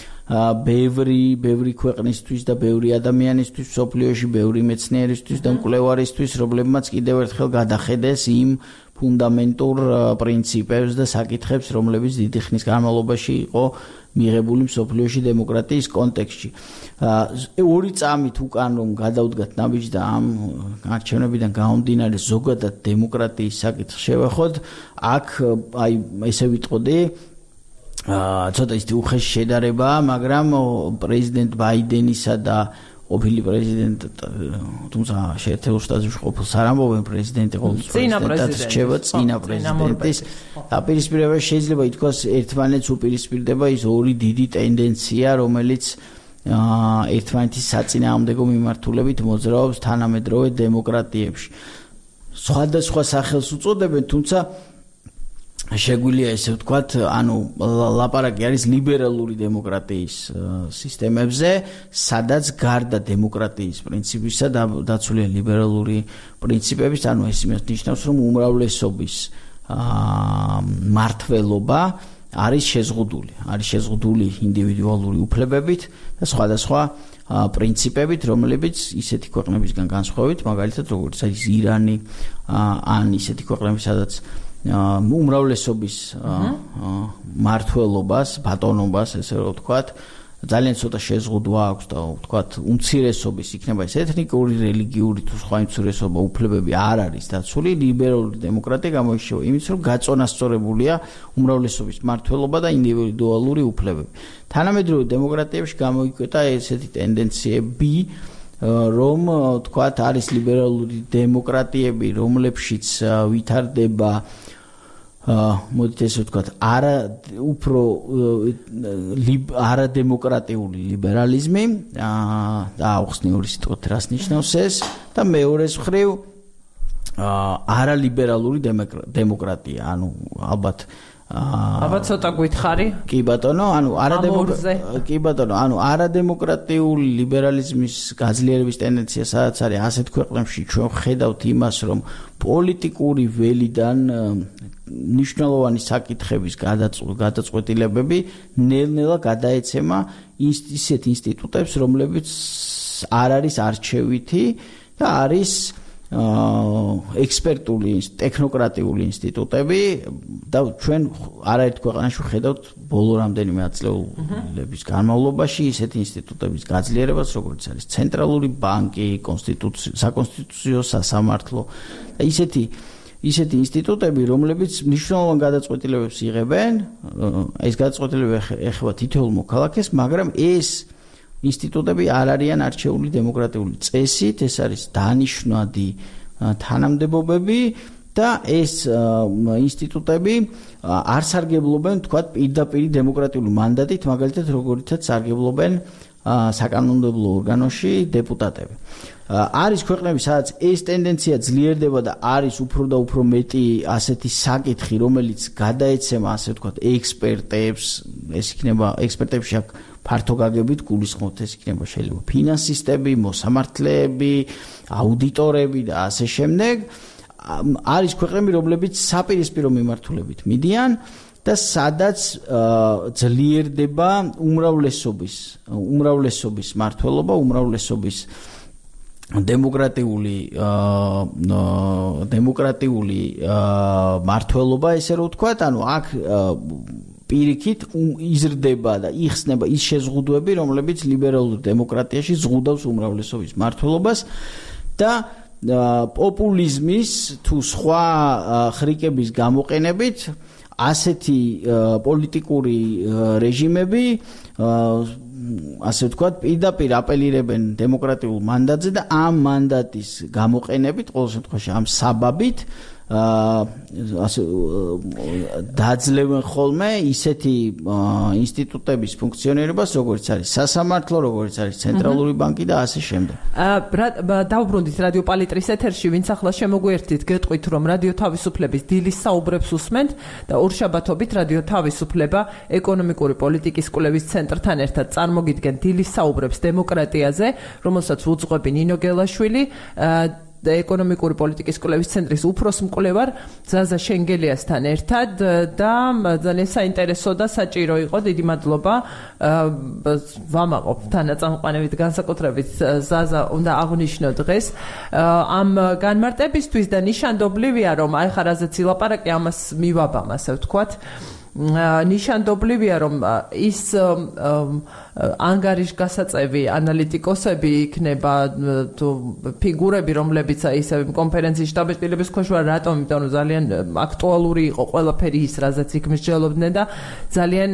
Speaker 2: ბევრი ქვეყნისთვის და ბევრი ადამიანისთვის სოფლიოში ბევრი მეცნიერისთვის და მკვლევარისთვის რომლებმაც კიდევ ერთხელ გადახედეს იმ ფუნდამენტურ პრინციპებს და საკითხებს რომლებიც დიდი ხნის განმავლობაში იყო მიღებული სოფლიოში დემოკრატიის კონტექსტში ორი წამით უკან რომ გადავდგათ ნაბიჯს და ამ არჩევნებიდან გამომდინარე ზოგადად დემოკრატიის საკითხს შევეხოთ აქ აი ესე ვიტყოდი ცოტა ისეთი უხეში შედარებაა, მაგრამ პრეზიდენტ ბაიდენისა და ყოფილი პრეზიდენტ თუმცა შეერთებულ შტატებში ყოფილს არ ამბობენ პრეზიდენტი ყოველთვის პრეზიდენტად რჩება წინა პრეზიდენტის დაპირისპირება შეიძლება ითქვას ერთმანეთს უპირისპირდება ის ორი დიდი ტენდენცია რომელიც ერთმანეთის საწინააღმდეგო მიმართულებით მოძრაობს თანამედროვე დემოკრატიებში სხვადასხვა სახელს უწოდებენ თუმცა შეგვიძლია ესე ვთქვათ, ანუ ლაპარაკი არის ლიბერალური დემოკრატიის სისტემებზე, სადაც გარდა დემოკრატიის პრინციპისა დაცულია ლიბერალური პრინციპების, ანუ ეს იმას ნიშნავს, რომ უმრავლესობის მართლობა არის შეზღუდული ინდივიდუალური უფლებებით და სხვადასხვა პრინციპებით, რომლებიც ისეთი ქვეყნებისგან განსხვავებით, მაგალითად როგორც არის ირანი, ან ისეთი ქვეყნები, სადაც უმრავლესობის მართლობას, ბატონობას, ესე რომ ვთქვათ, ძალიან ცოტა შეზღუდვა აქვს და ვთქვათ, უმცირესობის იქნება ეს ეთნიკური, რელიგიური თუ სხვა უმცირესობა უფლებები არ არის დაცული, ლიბერალური დემოკრატია გამოირჩევა იმით, რომ გაწონასწორებულია უმრავლესობის მართლობა და ინდივიდუალური უფლებები. თანამედროვე დემოკრატიებში გამოიკვეთა ესეთი ტენდენციები რომ თქვათ არის ლიბერალური დემოკრატიები, რომლებშიც ვითარდება მოდით ესე ვთქვათ, არა დემოკრატიული ლიბერალიზმი და აუხსნი ორი სიტყვით რას ნიშნავს ეს და მეორეს მხრივ არა ლიბერალური დემოკრატია, ანუ ალბათ
Speaker 1: ცოტა გითხარი?
Speaker 2: კი ბატონო, ანუ არადემოკრატიული ლიბერალიზმის გაძლიერების ტენდენცია სადაც არის ასეთ ქვეყნებში ჩვენ ხედავთ იმას, რომ პოლიტიკური ველიდან ნიშნულოვანი საკითხების გადაწყვეტილებები ნელ-ნელა გადაეცემა ისეთ ინსტიტუტებს, რომლებიც არ არის არჩევითი და არის ექსპერტული, ტექნოკრატიული ინსტიტუტები და ჩვენ არაერთ ქვეყანაში ხედავთ ბოლო რამდენიმე ათწლეულების განმავლობაში ისეთი ინსტიტუტების გაძლიერებას, როგორც არის ცენტრალური ბანკი, საკონსტიტუციო სასამართლო და ისეთი ინსტიტუტები, რომლებიც მნიშვნელოვან გადაწყვეტილებებს იღებენ, ეს გადაწყვეტილებები ეხება თითოეულ მოქალაქეს, მაგრამ ეს ინსტიტუტები არ არიან არჩეული დემოკრატიული წესით, ეს არის დანიშნვადი თანამდებობები და ეს ინსტიტუტები არ სარგებლობენ, თქვათ, პირდაპირ დემოკრატიული მანდატით, მაგალითად, როგორიცაც სარგებლობენ საკანონმდებლო ორგანოში დეპუტატები. არის ქვეყნები, სადაც ეს ტენდენცია ძლიერდება და არის უფრო და უფრო მეტი ასეთი საკითხი, რომელიც გადაეცემა, ასე ვთქვათ, ექსპერტებს, ეს იქნება ექსპერტებში აქ ფართო გაგებით გულისხმობთ, ეს იქნება შეიძლება ფინანსისტები, მოსამართლეები, აუდიტორები და ასე შემდეგ. არის ქვეყნები, რომლებიც საპირისპირო მიმართულებით მიდიან და სადაც ძლიერდება უმრავლესობის მართლობა, უმრავლესობის დემოკრატიული მართლობა, ესე რომ ვთქვათ, ანუ აქ პირიქით იზრდება და იხსნება ის შეზღუდვები, რომლებიც ლიბერალურ დემოკრატიაში ზღუდავს უმრავლესობის მართლობას და პოპულიზმის თუ სხვა ხრიკების გამოყენებით ასეთი პოლიტიკური რეჟიმები ასე ვთქვათ, პირდაპირ აპელირებენ დემოკრატიულ მანდატზე და ამ მანდატის გამოყენებით, ყოველ შემთხვევაში ამ საბაბით ასე დაძლევენ ხოლმე ისეთი ინსტიტუტების ფუნქციონირებას, როგორც არის სასამართლო, როგორც არის ცენტრალური ბანკი და ასე შემდეგ.
Speaker 1: დავუბრუნდით რადიო პალიტრის ეთერში, ვინც ახლა შემოგვიერთდით, გეტყვით, რომ რადიო თავისუფლების დილის საუბრებს უსმენთ და ორშაბათობით რადიო თავისუფლება ეკონომიკური პოლიტიკის კვლევის ცენტრთან ერთად წარმოგიდგენ დილის საუბრებს დემოკრატიაზე, რომელსაც უძღვები ნინო გელაშვილი ეკონომიკური პოლიტიკის კვლევის ცენტრის უფროს მკვლევარ ზაზა შენგელიასთან ერთად და ძალიან საინტერესო და საჭირო იყო. დიდი მადლობა ვამაყობ თანაწამყვანებით განსაკუთრებით ზაზა უნდა აღნიშნო დღეს ამ განმარტებისთვის და ნიშანდობლივია, რომ აი ხა რაზეც ილაპარაკე ამას მივაბამ, ასე ვთქვათ. ნიშანდობლივია, რომ ის ანგარიშგასაწევი ანალიტიკოსები იქნება თუ ფიგურები, რომლებიც ისევ კონფერენციის შტაბ-ბიჭდილების ქვეშ ვარ, რატომ? იმიტომ რომ ძალიან აქტუალური იყო ყველაფერი ის, რაზეც იქ მსჯელობდნენ და ძალიან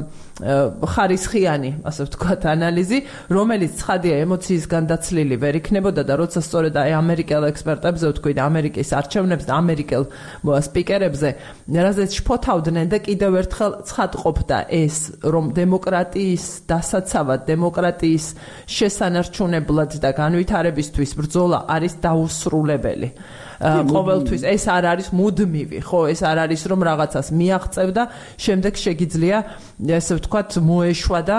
Speaker 1: ხარისხიანი, ასე ვთქვათ, ანალიზი, რომელიც ცხადია ემოციისგან დაცლილი ვერ იქნებოდა და როცა სწორედ აი ამერიკელ ექსპერტებზე ვთქვი და ამერიკის არჩევნებს და ამერიკელ სპიკერებზე, რაზეც შფოთავდნენ და კიდევ ერთხელ ცხადყოფდა ეს, რომ დემოკრატიის დასაცავად, დემოკრატიის შესანარჩუნებლად და განვითარებისთვის ბრძოლა არის დაუსრულებელი. ყოველთვის ეს არ არის მუდმივი, ხო, ეს არ არის რომ რაღაცას მიაღწევ და შემდეგ შეგიძლია ესე ვთქვათ მოეშვა და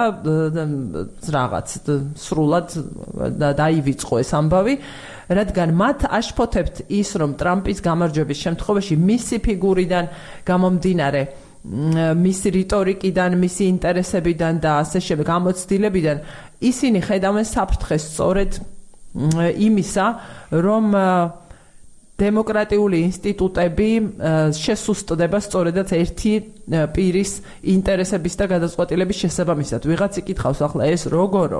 Speaker 1: რაღაც სრულად დაივიწყო ეს ამბავი, რადგან მათ აშფოთებთ ის, რომ ტრამპის გამარჯვების შემთხვევაში მისი ფიგურიდან გამომდინარე, მისი რიტორიკიდან, მისი ინტერესებიდან და ასე შემდეგ გამოცდილებიდან ისინი ხედავენ საფრთხეს სწორედ იმისა, რომ დემოკრატიული ინსტიტუტები შესუსტდება სწორედაც ერთი პირის ინტერესების და გადაწყვეტილების შესაბამისად. ვიღაც იკითხავს ახლა ეს როგორო,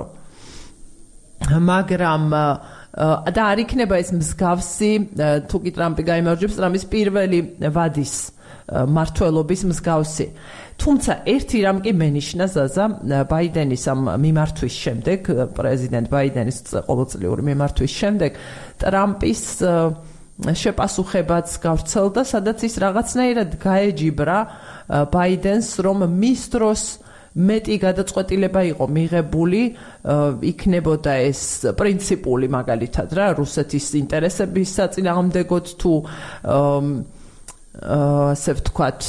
Speaker 1: მაგრამ და არ იქნება ეს მსგავსი, თუ კი ტრამპი გაიმარჯვებს, ტრამპის პირველი ვადის მართლობის მსგავსი. თუმცა ერთი რამ კი მენიშნა ზაზა ბაიდენის ამ მიმართვის შემდეგ, პრეზიდენტ ბაიდენის ყოველწლიური მიმართვის შემდეგ, ტრამპის შეპასუხებაც გავრცელდა, სადაც ის რაღაცნაირად გაეჯიბრა ბაიდენს, რომ მის დროს მეტი გადაწყვეტილება იყო მიღებული, იქნებოდა ეს პრინციპული მაგალითად რა, რუსეთის ინტერესების საწინააღმდეგოდ თუ ასე ვთქვათ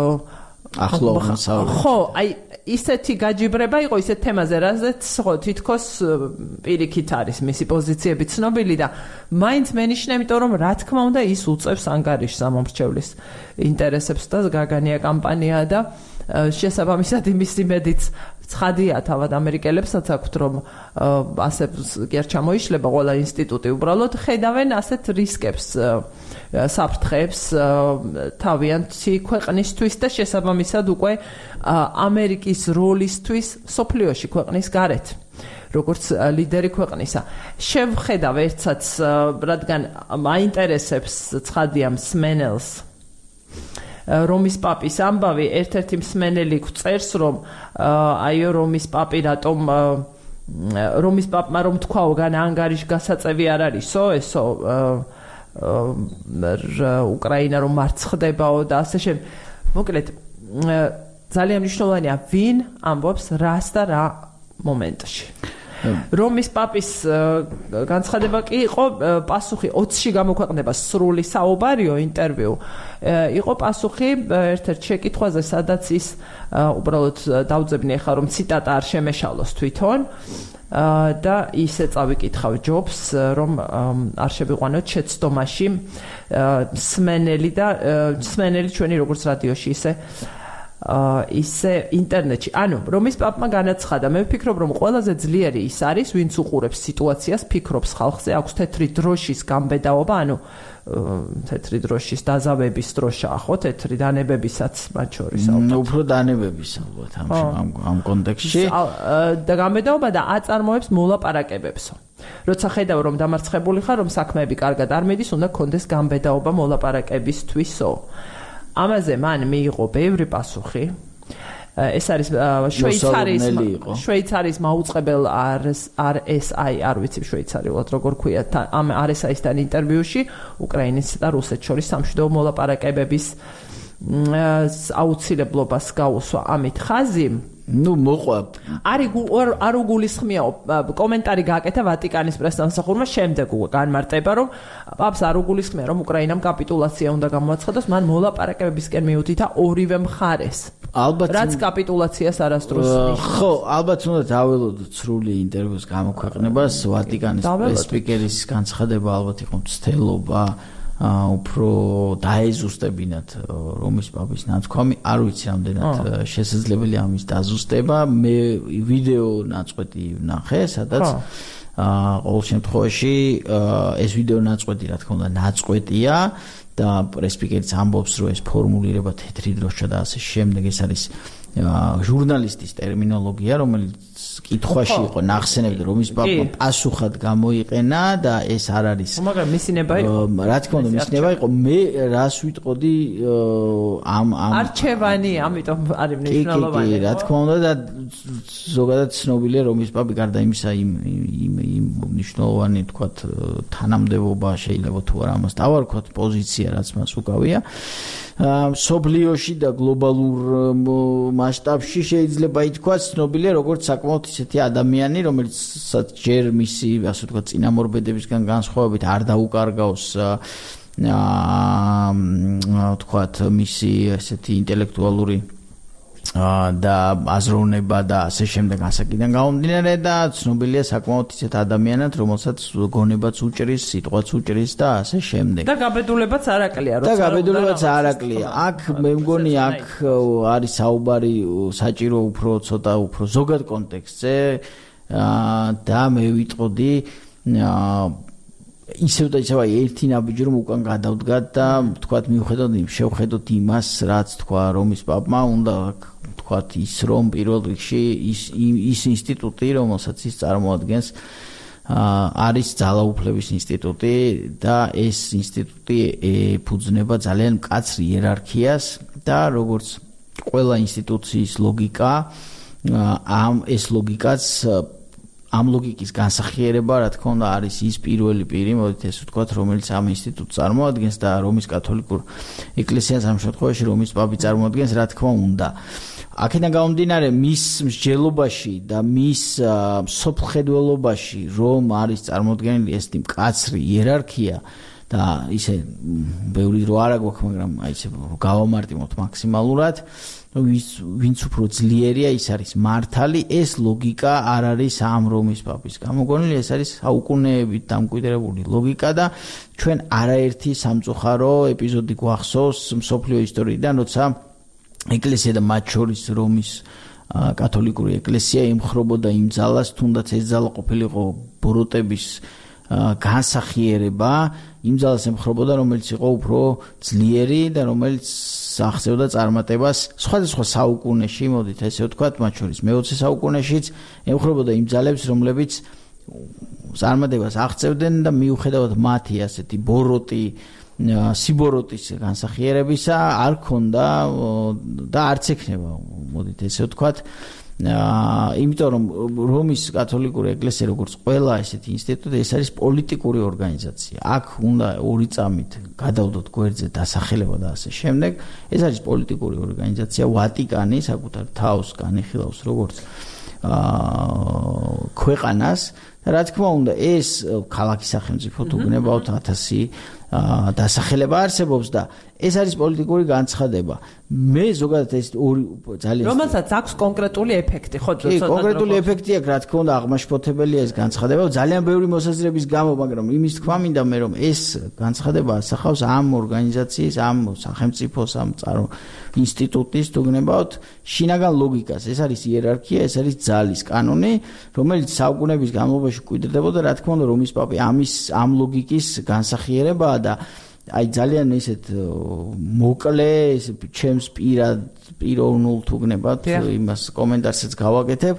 Speaker 1: ხო, აი ისეთი გაჯიბრება იყო ისეთ თემაზე, რაზეც ხო თითქოს პირიქით არის მისი პოზიციები ცნობილი და მაინც მენიშნა, იმიტომ რომ რა თქმა უნდა ის უწევს ანგარიშს ამომრჩევლის ინტერესებს და გაგანია კამპანია და შესაბამისად იმის იმედიც ცხადია თავად ამერიკელებსაც აქვთ, რომ ასე კი არ ჩამოიშლება ყველა ინსტიტუტი, უბრალოდ ხედავენ ასეთ რისკებს, საფრთხეებს თავიანთი ქვეყნისთვის და შესაბამისად უკვე ამერიკის როლისთვის სოფლიოში ქვეყნის გარეთ, როგორც ლიდერი ქვეყნისა. შევხედავ ერთსაც, რადგან მაინტერესებს ცხადია მსმენელს რომის პაპის ამბავი, ერთ-ერთი მსმენელი წერს, რომ აიო რომის პაპი რატომ რომის პაპმა რომ თქვაო გან ანგარიშგასაწევი არ არისო, ესო უკრაინა რომ მარცხდებაო და ასე შემდეგ. მოკლედ ძალიან მნიშვნელოვანია ვინ ამბობს რას და რა მომენტში. რომის პაპის განცხადება კი იყო პასუხი 20-ში გამოქვეყნება სრული საუბარიო ინტერვიუ. იყო პასუხი ერთ-ერთ შეკითხვაზე, სადაც ის უბრალოდ დავძებნი ახლა რომ ციტატა არ შემეშალოს თვითონ და ისე წავიკითხავ ჯობს რომ არ შევიყვანოთ შეცდომაში სმენელი და სმენელი ჩვენი როგორც რადიოში ისე ინტერნეტში. ანუ რომის პაპმა განაცხადა, მე ვფიქრობ რომ ყველაზე ძლიერი ის არის, ვინც უყურებს სიტუაციას, ფიქრობს ხალხზე, აქვს თეთრი დროშის გამბედაობა, ანუ თეთრი დროშის დაზავების დროშა, ხო, თეთრი დანებებისაც მათ შორის ალბათ.
Speaker 2: უფრო დანებების ალბათ ამ კონტექსტში.
Speaker 1: და გამბედაობა და აწარმოებს მოლაპარაკებებსო. როცა ხედავ რომ დამარცხებული ხარ, რომ საქმეები კარგად არ მიდის, უნდა გქონდეს გამბედაობა მოლაპარაკებისთვისო. ამაზე მან მიიღო ბევრი პასუხი. ეს არის შვეიცარიის მაუწყებელ RSI, არ ვიცი შვეიცარიულად როგორ ქვია, ამ RSI-სთან ინტერვიუში უკრაინასა და რუსეთს შორის სამშვიდობო მოლაპარაკებების აუცილებლობას გაუსვა ამით ხაზი.
Speaker 2: მოყვა.
Speaker 1: არ უგულისხმია კომენტარი გააკეთა ვატიკანის პრესდამსახურმა შემდეგ განმარტება რომ პაპს არ უგულისხმია რომ უკრაინამ კაპიტულაცია უნდა გამოაცხადოს, მან მოლაპარაკებებისკენ მიუთითა ორივე მხარეს. ალბათ რაც კაპიტულაციას არასდროს
Speaker 2: ხო, ალბათ უნდა დაველოდოთ სრული ინტერვიუს გამოქვეყნებას, ვატიკანის პრესპიკერის განცხადება ალბათ იყო მცდელობა უფრო დაეზუსტებინათ რომის პაპის ნაცქვამი, არ ვიცი რამდენად შესაძლებელია ამის დაზუსტება. მე ვიდეო ნაწყვეტი ვნახე, სადაც ყოველ შემთხვევაში ეს ვიდეო ნაწყვეტი, რა თქმა უნდა, ნაწყვეტია და პრესპიკერიც ამბობს, რომ ეს ფორმულირება თეთრი დროშა და ასე შემდეგ, ეს არის ჟურნალისტის ტერმინოლოგია, რომელიც კითხვაში იყო ნახსენები და რომის პაპმა პასუხად გამოიყენა და ეს არ არის.
Speaker 1: მაგრამ მისინება იყო.
Speaker 2: რა თქმა უნდა, მისინება იყო. მე რას ვიტყოდი ამ
Speaker 1: არჩევანი, ამიტომ არის მნიშვნელოვანი.
Speaker 2: კი, რა თქმა უნდა და ზოგადად ცნობილია რომის პაპი გარდა იმისა იმ მნიშვნელოვანი თქვათ თანამდებობა შეიძლება თუ არა ამას დავარქვათ პოზიცია რაც მას უკავია. სოფლიოში და გლობალურ მასშტაბში შეიძლება ითქვას ცნობილია როგორც საკმაოდ ისეთი ადამიანი, რომელიც ჯერ მისი ასე ვთქვათ წინამორბედებისგან განსხვავებით არ დაუკარგავს ვთქვათ მისი ესეთი ინტელექტუალური და აზროვნება და ასე შემდეგ ასაკიდან გამომდინარე და ცნობილია საკმაოდ ისეთ ადამიანად, რომელსაც გონებაც უჭრის, სიტყვაც უჭრის და ასე შემდეგ.
Speaker 1: და გაბედულებაც არაკლია,
Speaker 2: როცა და გაბედულებაც არაკლია. აქ მე მგონი აქ არის საუბარი საჭირო უფრო ცოტა უფრო ზოგად კონტექსტზე და მე ვიტყოდი ისევ და ისევ ერთი ნაბიჯი რომ უკან გადავდგათ და თქვათ შევხედოთ იმას, რაც თქვა რომის პაპმა, უნდა თქვათ ის რომ პირველ რიგში ის ინსტიტუტი, რომელსაც ის წარმოადგენს, არის ძალაუფლების ინსტიტუტი და ეს ინსტიტუტი ეფუძნება ძალიან მკაცრ იერარქიას და როგორც ყველა ინსტიტუციის ლოგიკა, ეს ლოგიკაც ამ ლოგიკის განსახიერება, რა თქმა უნდა, არის ის პირველი პირი, მოდით ეს ვთქვათ, რომელიც ამ ინსტიტუტს წარმოადგენს და რომის კათოლიკურ ეკლესიას ამ შემთხვევაში რომის პაპი წარმოადგენს, რა თქმა უნდა. აქედან გამომდინარე, მის მსჯელობაში და მის სოფლხედველობაში, რომ არის წარმოდგენილი ეს მკაცრი იერარქია და ისე ბევრი დრო არ აგვაქვს, მაგრამ აი ესე გავამარტივოთ მაქსიმალურად. ვინც უფრო ძლიერია, ის არის მართალი, ეს ლოგიკა არ არის ამ რომის პაპის გამოგონილი, ეს არის საუკუნეებით დამკვიდრებული ლოგიკა და ჩვენ არაერთი სამწუხარო ეპიზოდი გვახსოვს მსოფლიო ისტორიიდან, როცა ეკლესია და მათ შორის რომის კათოლიკური ეკლესია ემხრობოდა იმ ძალას, თუნდაც ეს ძალა ყოფილიყო ბოროტების განსახიერება, იმ ძალას ემხრობოდა, რომელიც იყო უფრო ძლიერი და რომელიც ახსევდა წარმატებას სხვადასხვა საუკუნეში, მოდით ესე ვთქვათ, მათ შორის მე-20 საუკუნეშიც ემხრობოდა იმ ძალებს, რომლებიც წარმატებას აღწევდნენ და მიუხედავად მათი ასეთი სიბოროტის განსახიერებისა არ ქონდა და არც ექნება, მოდით ესე ვთქვათ. იმიტომ რომ რომის კათოლიკური ეკლესია როგორც ყველა ესეთი ინსტიტუტი, ეს არის პოლიტიკური ორგანიზაცია. აქ უნდა ორი წამით გადავდოთ გვერდზე დასახელება და ასე შემდეგ. ეს არის პოლიტიკური ორგანიზაცია. ვატიკანი საკუთარ თავს განიხილავს როგორც ქვეყანას და რა თქმა უნდა ეს ქალაქის სახელმწიფო თუ გნებავთ 1000 დასახელება არსებობს და ეს არის პოლიტიკური განცხადება. მე ზოგადად ეს ორი ძალიან
Speaker 1: რომელსაც აქვს კონკრეტული ეფექტი, ხო?
Speaker 2: კი, კონკრეტული ეფექტი აქვს, რა თქმა უნდა, აღმაშფოთებელია ეს განცხადება, ძალიან ბევრი მოსაზრების გამო, მაგრამ იმის თქვა მინდა მე, რომ ეს განცხადება ასახავს ამ ორგანიზაციის, ამ სახელმწიფოს, ამ ინსტიტუტის თუ გნებავთ შინაგან ლოგიკას. ეს არის იერარქია, ეს არის ძალის კანონი, რომელიც საუკუნეების განმავლობაში მკვიდრდებოდა, რა თქმა უნდა, რომის პაპი ამ ლოგიკის განსახიერებაა და აი ძალიან ისეთ მოკლე ჩემს პიროვნულ თუ გნებავთ იმას კომენტარსაც გავაკეთებ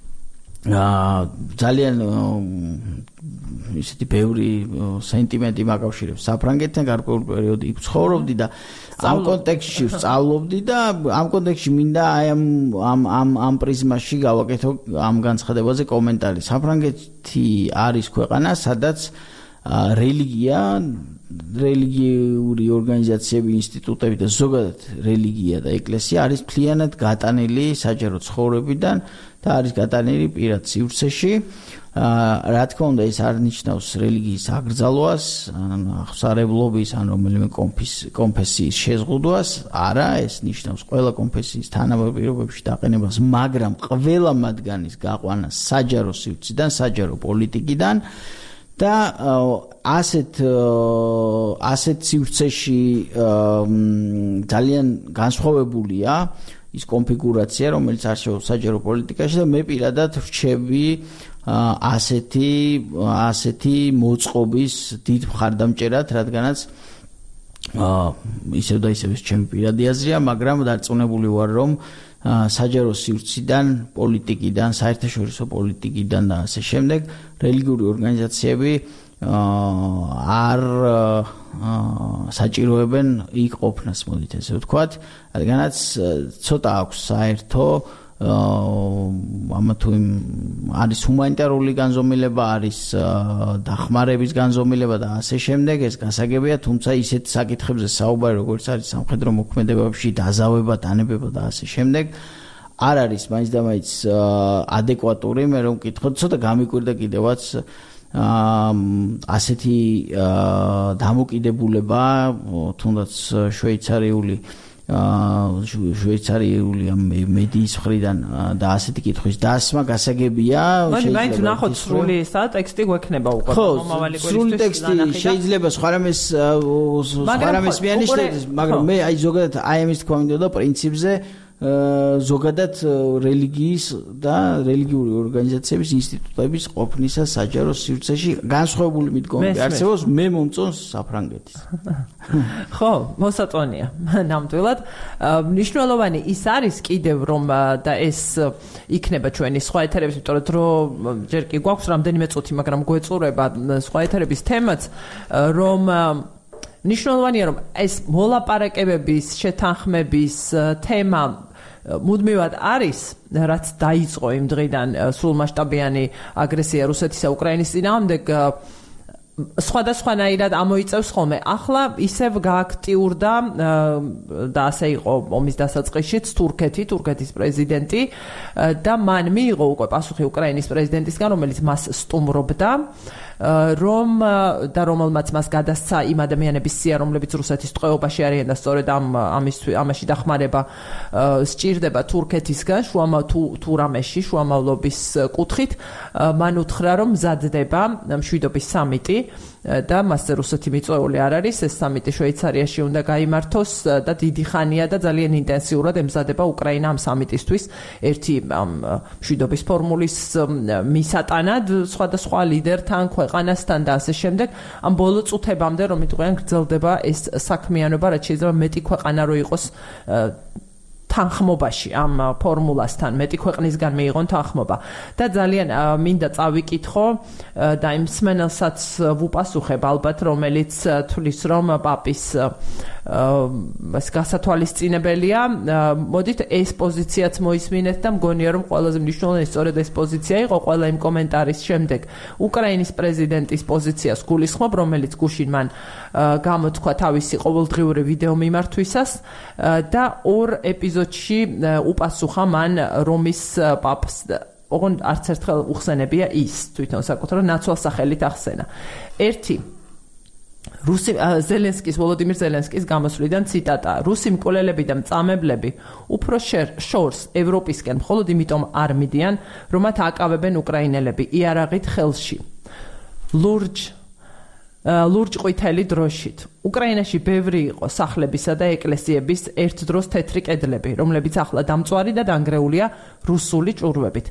Speaker 2: ძალიან ისეთი ბევრი სენტიმენტი მაკავშირებს საფრანგეთთან გარკვეულ პერიოდი იქ ცხოვრობდი და ამ კონტექსტში ვსწავლობდი და ამ კონტექსტში მინდა აი ამ პრიზმაში გავაკეთო ამ განცხადებაზე კომენტარი. საფრანგეთი არის ქვეყანა, სადაც რელიგიური ორგანიზაციები, ინსტიტუტები და ზოგადად რელიგია და ეკლესია არის მთლიანად გატანილი საჯარო ცხოვრებიდან და არის გატანილი პირად სივრცეში. რა თქმა უნდა, ეს არ ნიშნავს რელიგიის აკრძალვას, აღსარებლობის ან რომელიმე კონფესიის შეზღუდვას. არა, ეს ნიშნავს ყველა კონფესიის თანაბარ პირობებში დაყენებას, მაგრამ ყველა მათგანის გაყვანას საჯარო სივრციდან, საჯარო პოლიტიკიდან. და ასეთ სივრცეში ძალიან განსხვავებულია ის კონფიგურაცია, რომელიც არსებობს საჯარო პოლიტიკაში და მე პირადად ვრჩევი ასეთი მოწყობის დიდ მხარდამჭერად, რადგანაც ისევ და ისევ ეს ჩემი პირადი აზრია, მაგრამ დარწმუნებული ვარ, რომ საჯარო სივრციდან, პოლიტიკიდან, საერთაშორისო პოლიტიკიდან და ასე შემდეგ რელიგიური ორგანიზაციები არ საჭიროებენ იქ ყოფნას, მოდით ესე ვთქვათ, რადგანაც ცოტა აქვს საერთო ამა თუ იმ არის ჰუმანიტარული განზომილება, არის დახმარების განზომილება და ასე შემდეგ, ეს გასაგებია, თუმცა ისეთ საკითხებზე საუბარი, როგორც არის სამხედრო მოქმედებებში დაზავება, დანებება და ასე შემდეგ, არ არის მაინც და მაინც ადეკვატური. მე რომ ვკითხოთ, ცოტა გამიკვირდა კიდევაც ასეთი დამოკიდებულება, თუნდაც შვეიცარიული მედიის მხრიდან და ასეთი კითხვის დასმა გასაგებია.
Speaker 1: მაინც ნახოთ სრული ტექსტი გვექნება უკვე მომავალი კვირისთვის.
Speaker 2: სრული ტექსტი შეიძლება სხვა რამეს მიანიშნებს, მაგრამ მე აი ზოგადად აი ამის თქვა მინდოდა პრინციპზე ზოგადად რელიგიის და რელიგიური ორგანიზაციების ინსტიტუტების ყოფნისა საჯარო სივრცეში განსხვავებული მიდგომები არსებობს, მე მომწონს საფრანგეთის.
Speaker 1: ხო, მოსაწონია ნამდვილად. მნიშვნელოვანი ის არის კიდევ რომ და ეს იქნება ჩვენი სხვა ეთერების, იმიტომ რომ ჯერ კი გვაქვს რამდენიმე წუთი, მაგრამ გვეწურება სხვა ეთერების თემაც, რომ მნიშვნელოვანია რომ ეს მოლაპარაკებების, შეთანხმების თემა მუდმივად არის, რაც დაიწყო იმ დღიდან სრულმასშტაბიანი აგრესია რუსეთისა უკრაინის წინააღმდეგ სხვადასხვანაირად ამოიწევს ხოლმე. ახლა ისევ გააქტიურდა და ასე იყო ომის დასაწყისშიც თურქეთის პრეზიდენტი და მან მიიღო უკვე პასუხი უკრაინის პრეზიდენტისგან, რომელიც მას სტუმრობდა, რომელმაც მას გადასცა იმ ადამიანების სია, რომლებიც რუსეთის ტყვეობაში არიან და სწორედ ამაში დახმარება სჭირდება თურქეთისგან თურამეში შუამავლობის კუთხით. მან უთხრა, რომ მზადდება მშვიდობის სამიტი და მასზე რუსეთი მიწვეული არ არის. ეს სამიტი შვეიცარიაში უნდა გაიმართოს და დიდი ხანია და ძალიან ინტენსიურად ემზადება უკრაინა ამ სამიტისთვის ერთი მშვიდობის ფორმულის მისატანად სხვადასხვა ლიდერთან, ქვეყანასთან და ასე შემდეგ. ამ ბოლო წუთებამდე რომ იტყვიან გრძელდება ეს საქმიანობა, რაც შეიძლება მეტი ქვეყანა რო იყოს თანხმობაში ამ ფორმულასთან, მეტი ქვეყნისგან მიიღონ თანხმობა. და ძალიან მინდა წავიკითხო და იმ მსმენელსაც ვუპასუხებ ალბათ, რომელიც თulis რომ პაპის გასათვალისწინებელია. მოდით ეს პოზიციაც მოისმინეთ და მგონია რომ ყველაზე მნიშვნელოვანი სწორედ ეს პოზიცია იყო ყველა იმ კომენტარის შემდეგ. უკრაინის პრეზიდენტის პოზიციას გულისხმობ, რომელიც გუშინ მან გამოთქვა თავისი ყოველდღიური ვიდეო მიმართვისას და ორ ეპიზოდში უპასუხა მან რომის პაპს ოღონდ არც ერთხელ უხსენებია ის თვითონ საკუთარ ნაცვალ სახელით ახსენა. ერთი ვოლოდიმირ ზელენსკის გამოსვლიდან ციტატა: რუსი მკვლელები და მწამებლები უფრო შორს ევროპისკენ მხოლოდ იმიტომ არ მიდიან, რომ მათ აკავებენ უკრაინელები იარაღით ხელში. ლურჯ ყვითელი დროშით. უკრაინაში ბევრი იყო სახლებისა და ეკლესიების ერთ დროს თეთრი კედლები, რომლებიც ახლა დამწვარი და დანგრეულია რუსული ჭურვებით.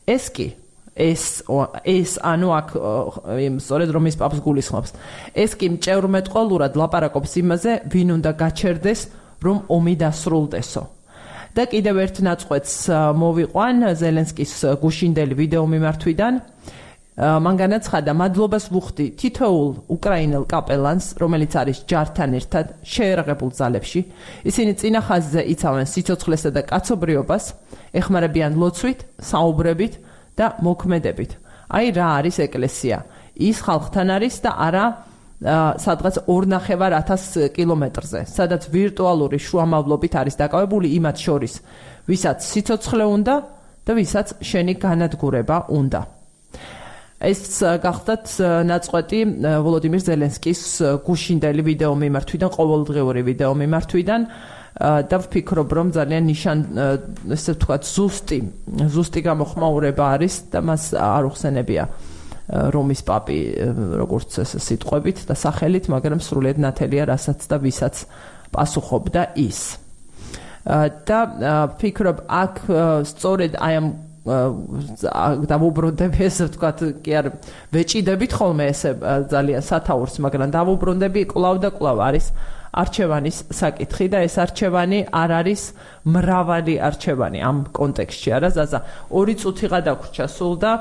Speaker 1: ეს ანუ აქ სწორედ რომის პაპს გულისხმობს. ეს კი მჭევრმეტყველურად ლაპარაკობს იმაზე, ვინ უნდა გაჩერდეს, რომ ომი დასრულდესო. და კიდევ ერთ ნაწყვეტს მოვიყვან ზელენსკის გუშინდელი ვიდეო მიმართვიდან. მან განაცხადა: მადლობას ვუხდი თითოეულ უკრაინელ კაპელანს, რომელიც არის ჯართან ერთად შეერაღებულ ძალებში. ისინი წინა ხაზზე იცავენ სიცოცხლესა და კაცობრიობას, ეხმარებიან ლოცვით, საუბრებით და მოქმედებით. აი რა არის ეკლესია. ის ხალხთან არის და არა სადღაც 2,500 კილომეტრზე, სადაც ვირტუალური შუამავლობით არის დაკავებული იმათ შორის, ვისაც სიცოცხლე უნდა და ვისაც შენი განადგურება უნდა. ეს გახდათ ნაწყვეტი ვოლოდიმირ ზელენსკის გუშინდელი ვიდეო მიმართვიდან, ყოველდღიური ვიდეო მიმართვიდან და ვფიქრობ, რომ ძალიან ესე ვთქვათ, ზუსტი გამოხმაურება არის და მას არ უხსენებია რომის პაპი როგორც სიტყვებით და სახელით, მაგრამ სრულიად ნათელია რასაც და ვისაც პასუხობდა ის. და ვფიქრობ, აქ სწორედ აი ამ დავუბრუნდები, ესე ვთქვათ, კი არ ვეჭიდებით ხოლმე ესე ძალიან სათაურს, მაგრამ დავუბრუნდები კვლავ და კვლავ არის არჩევანის საკითხი და ეს არჩევანი არ არის მრავალი არჩევანი ამ კონტექსტში, არა ზაზა. 2 წუთი გადაგვრჩა სულ და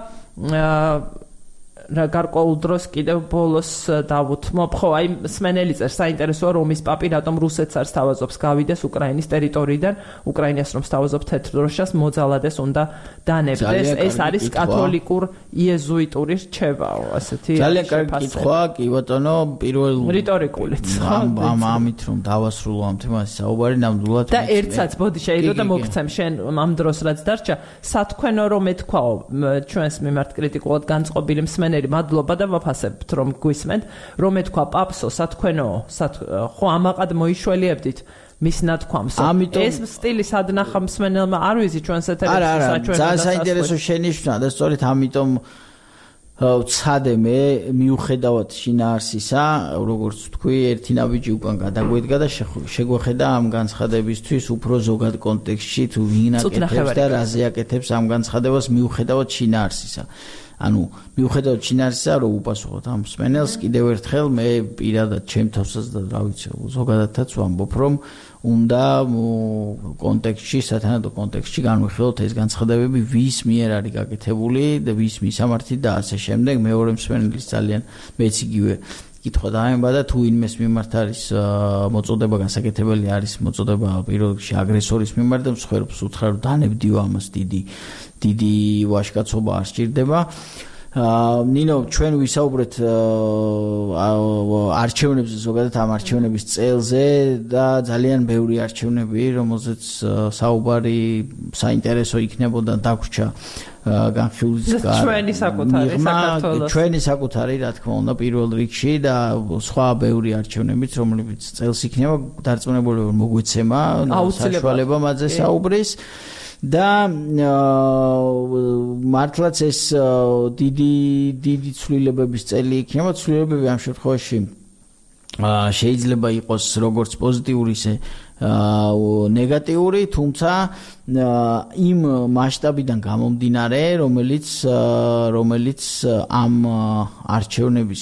Speaker 1: გარკვეულ დროს კიდევ ბოლოს დავუთმობ. ხო, აი სმენელი წერს, საინტერესოა რომის პაპი რატომ რუსეთს არ სთავაზობს გავიდეს უკრაინის ტერიტორიიდან, უკრაინას რომ სთავაზობ თეთრ დროშას მოძალადეს უნდა დანებდეს. ეს არის კათოლიკურ იეზუიტური რჩევაო, ასეთი.
Speaker 2: ძალიან კარგი კითხვა, კი ბატონო, პირველ
Speaker 1: რიტორიკულიც.
Speaker 2: ამით რომ დავასრულო ამ თემას საუბარი ნამდვილად
Speaker 1: და ერთსაც ბოდი შეიძლება და მოგცემ შენ ამ დროს რაც დარჩა, სათქვენო რომ ეთქვაო ჩვენს მიმართ კრიტიკულად განწყობილი მსმენელი, მადლობა და ვაფასებთ რომ გვისმენთ, რომ ეთქვა პაპსო სათქვენოო, ხო ამაყად მოიშველიებდით მის ნათქვამს. ეს სტილი სადნახა მსმენელმა არ ვიზი ჩვენს ეთერში საჩვენო.
Speaker 2: ძალიან საინტერესო შენიშვნა და სწორედ ამიტომ ვცადე მე მიუხედავად შინაარსისა, როგორც ვთქვი, ერთი ნაბიჯი უკან გადაგვედგა და შეგვეხედა ამ განცხადებისთვის უფრო ზოგად კონტექსტში თუ ვინ აკეთებს და რაზე აკეთებს ამ განცხადებას მიუხედავად შინაარსისა. ანუ მიუხედავად შინაარსისა, რომ უპასუხოთ ამ მსმენელს, კიდევ ერთხელ მე პირადად ჩემ თავსაც და რა ვიცი, ზოგადადაც ვამბობ, რომ უნდა კონტექსტში, სათანადო კონტექსტში განვიხილოთ ეს განცხადებები, ვის მიერ არის გაკეთებული და ვის მისამართით და ასე შემდეგ. მეორე მსმენელის ძალიან მეც იგივე კითხვა დაემბა და თუ ვინმეს მიმართ არის მოწოდება გასაკეთებელი არის მოწოდება პირველ რიგში აგრესორის მიმართ და მსხვერპლს უთხრა რომ დანებდიო ამას დიდი ვაჟკაცობა არ სჭირდება. ნინო, ჩვენ ვისაუბრეთ არჩევნებზე, ზოგადად ამ არჩევნების წელზე და ძალიან ბევრი არჩევნები, რომელზეც საუბარი საინტერესო იქნებოდა დაგვრჩა განხილვის ჩვენი საკუთარი, რა თქმა უნდა, პირველ რიგში და სხვა ბევრი არჩევნებიც, რომლებიც წელს იქნება, დარწმუნებული ვარ მოგვეცემა საშუალება მათზე საუბრის. და მართლაც ეს დიდი ცვლილებების წელი იქნება. ცვლილებები ამ შემთხვევაში შეიძლება იყოს როგორც პოზიტიური, ისე ნეგატიური, თუმცა იმ მასშტაბიდან გამომდინარე, რომელიც ამ არჩევნების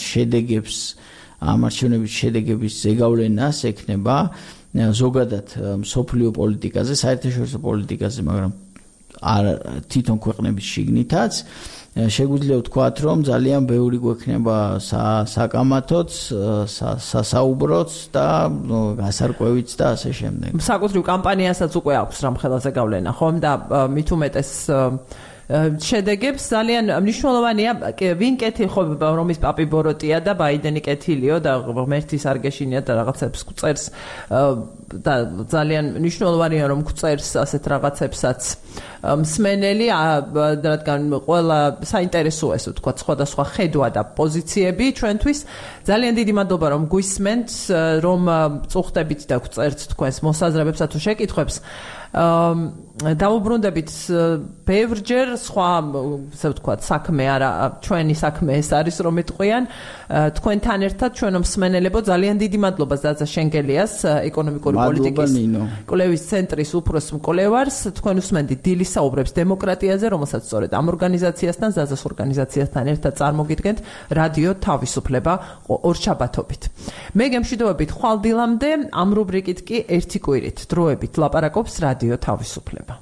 Speaker 2: შედეგების ზეგავლენას ექნება ზოგადად მსოფლიო პოლიტიკაზე, საერთაშორისო პოლიტიკაზე, მაგრამ თვითონ ქვეყნების შიგნითაც შეგვიძლია ვთქვათ, რომ ძალიან ბევრი გვექნება საკამათოც, სასაუბროც და გასარკვევიც და ასე შემდეგ.
Speaker 1: საკუთრივ კამპანიასაც უკვე აქვს რამ ხელაზე გავლენა, ხომ? და მით უმეტეს შედეგებს ძალიან მნიშვნელოვანია ვინ კეთილ რომის პაპი ბოროტია და ბაიდენი კეთილიო და ღმერთის არ გეშინია და რაღაცებს წერს და ძალიან მნიშვნელოვანია რომ წერს ასეთ რაღაცებსაც მსმენელი რადგან ყველა საინტერესოა ესე ვთქვათ სხვადასხვა ხედვა და პოზიციები ჩვენთვის ძალიან დიდი მადლობა რომ გვისმენთ რომ წუხდებით და გწერთ თქვენს მოსაზრებებსა თუ შეკითხვებს დაუბრუნდებით ბევრჯერ სხვა ასე ვთქვათ საქმე არა ჩვენი საქმე ეს არის რომ იტყვიან თქვენთან ერთად ჩვენო მსმენელებო ძალიან დიდი მადლობა ზაზა შენგელიას ეკონომიკური პოლიტიკის კვლევის ცენტრის უფროს მკვლევარს თქვენ უსმენთ დილის საუბრებს დემოკრატიაზე რომელსაც სწორედ ამ ორგანიზაციასთან ზაზას ორგანიზაციასთან ერთად წარმოგიდგენთ რადიო თავისუფლება ორშაბათობით მე გემშვიდობებით ხვალდილამდე ამ რუბრიკით კი ერთი კვირით დროებით ლაპარაკობს რადიო თავისუფლება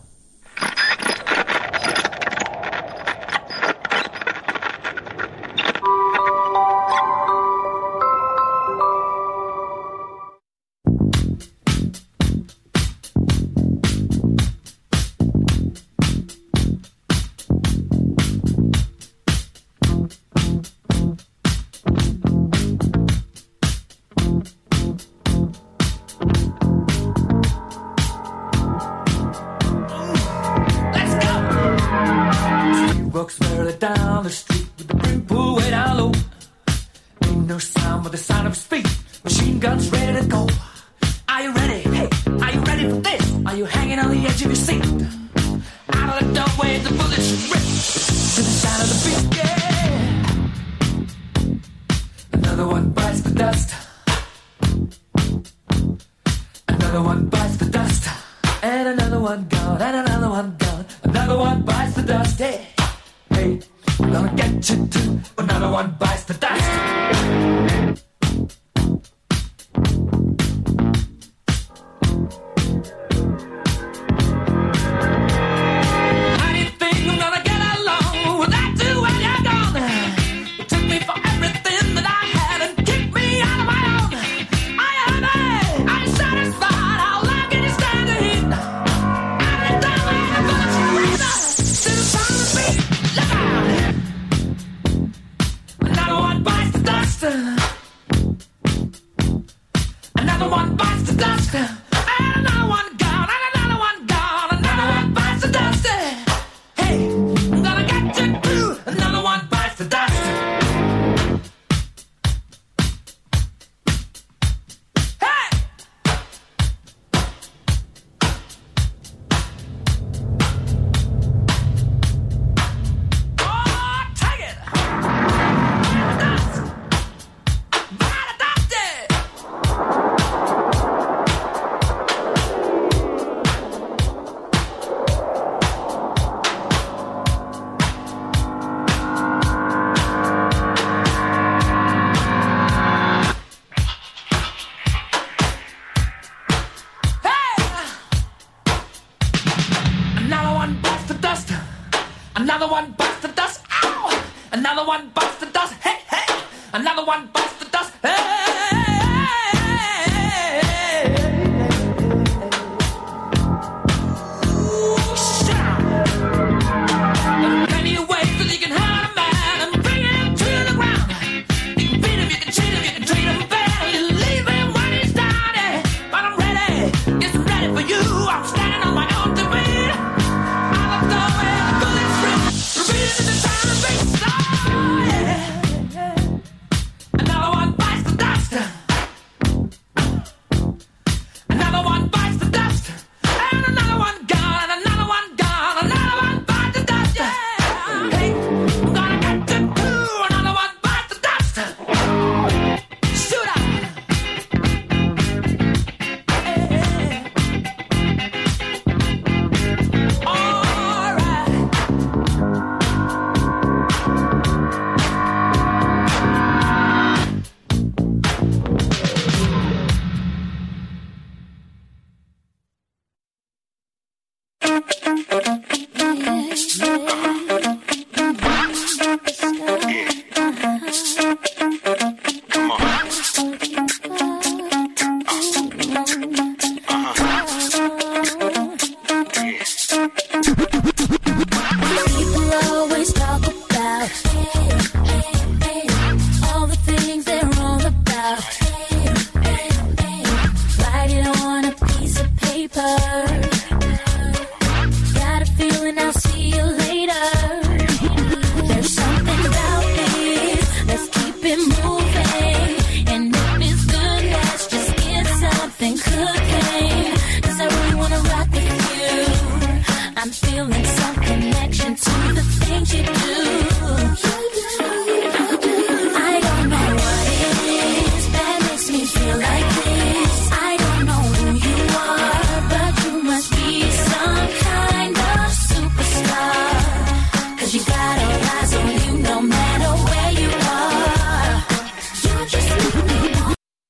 Speaker 3: Another one bites the dust. Ow! Another one bites the dust. Hey, hey! Another one bites the dust. Hey!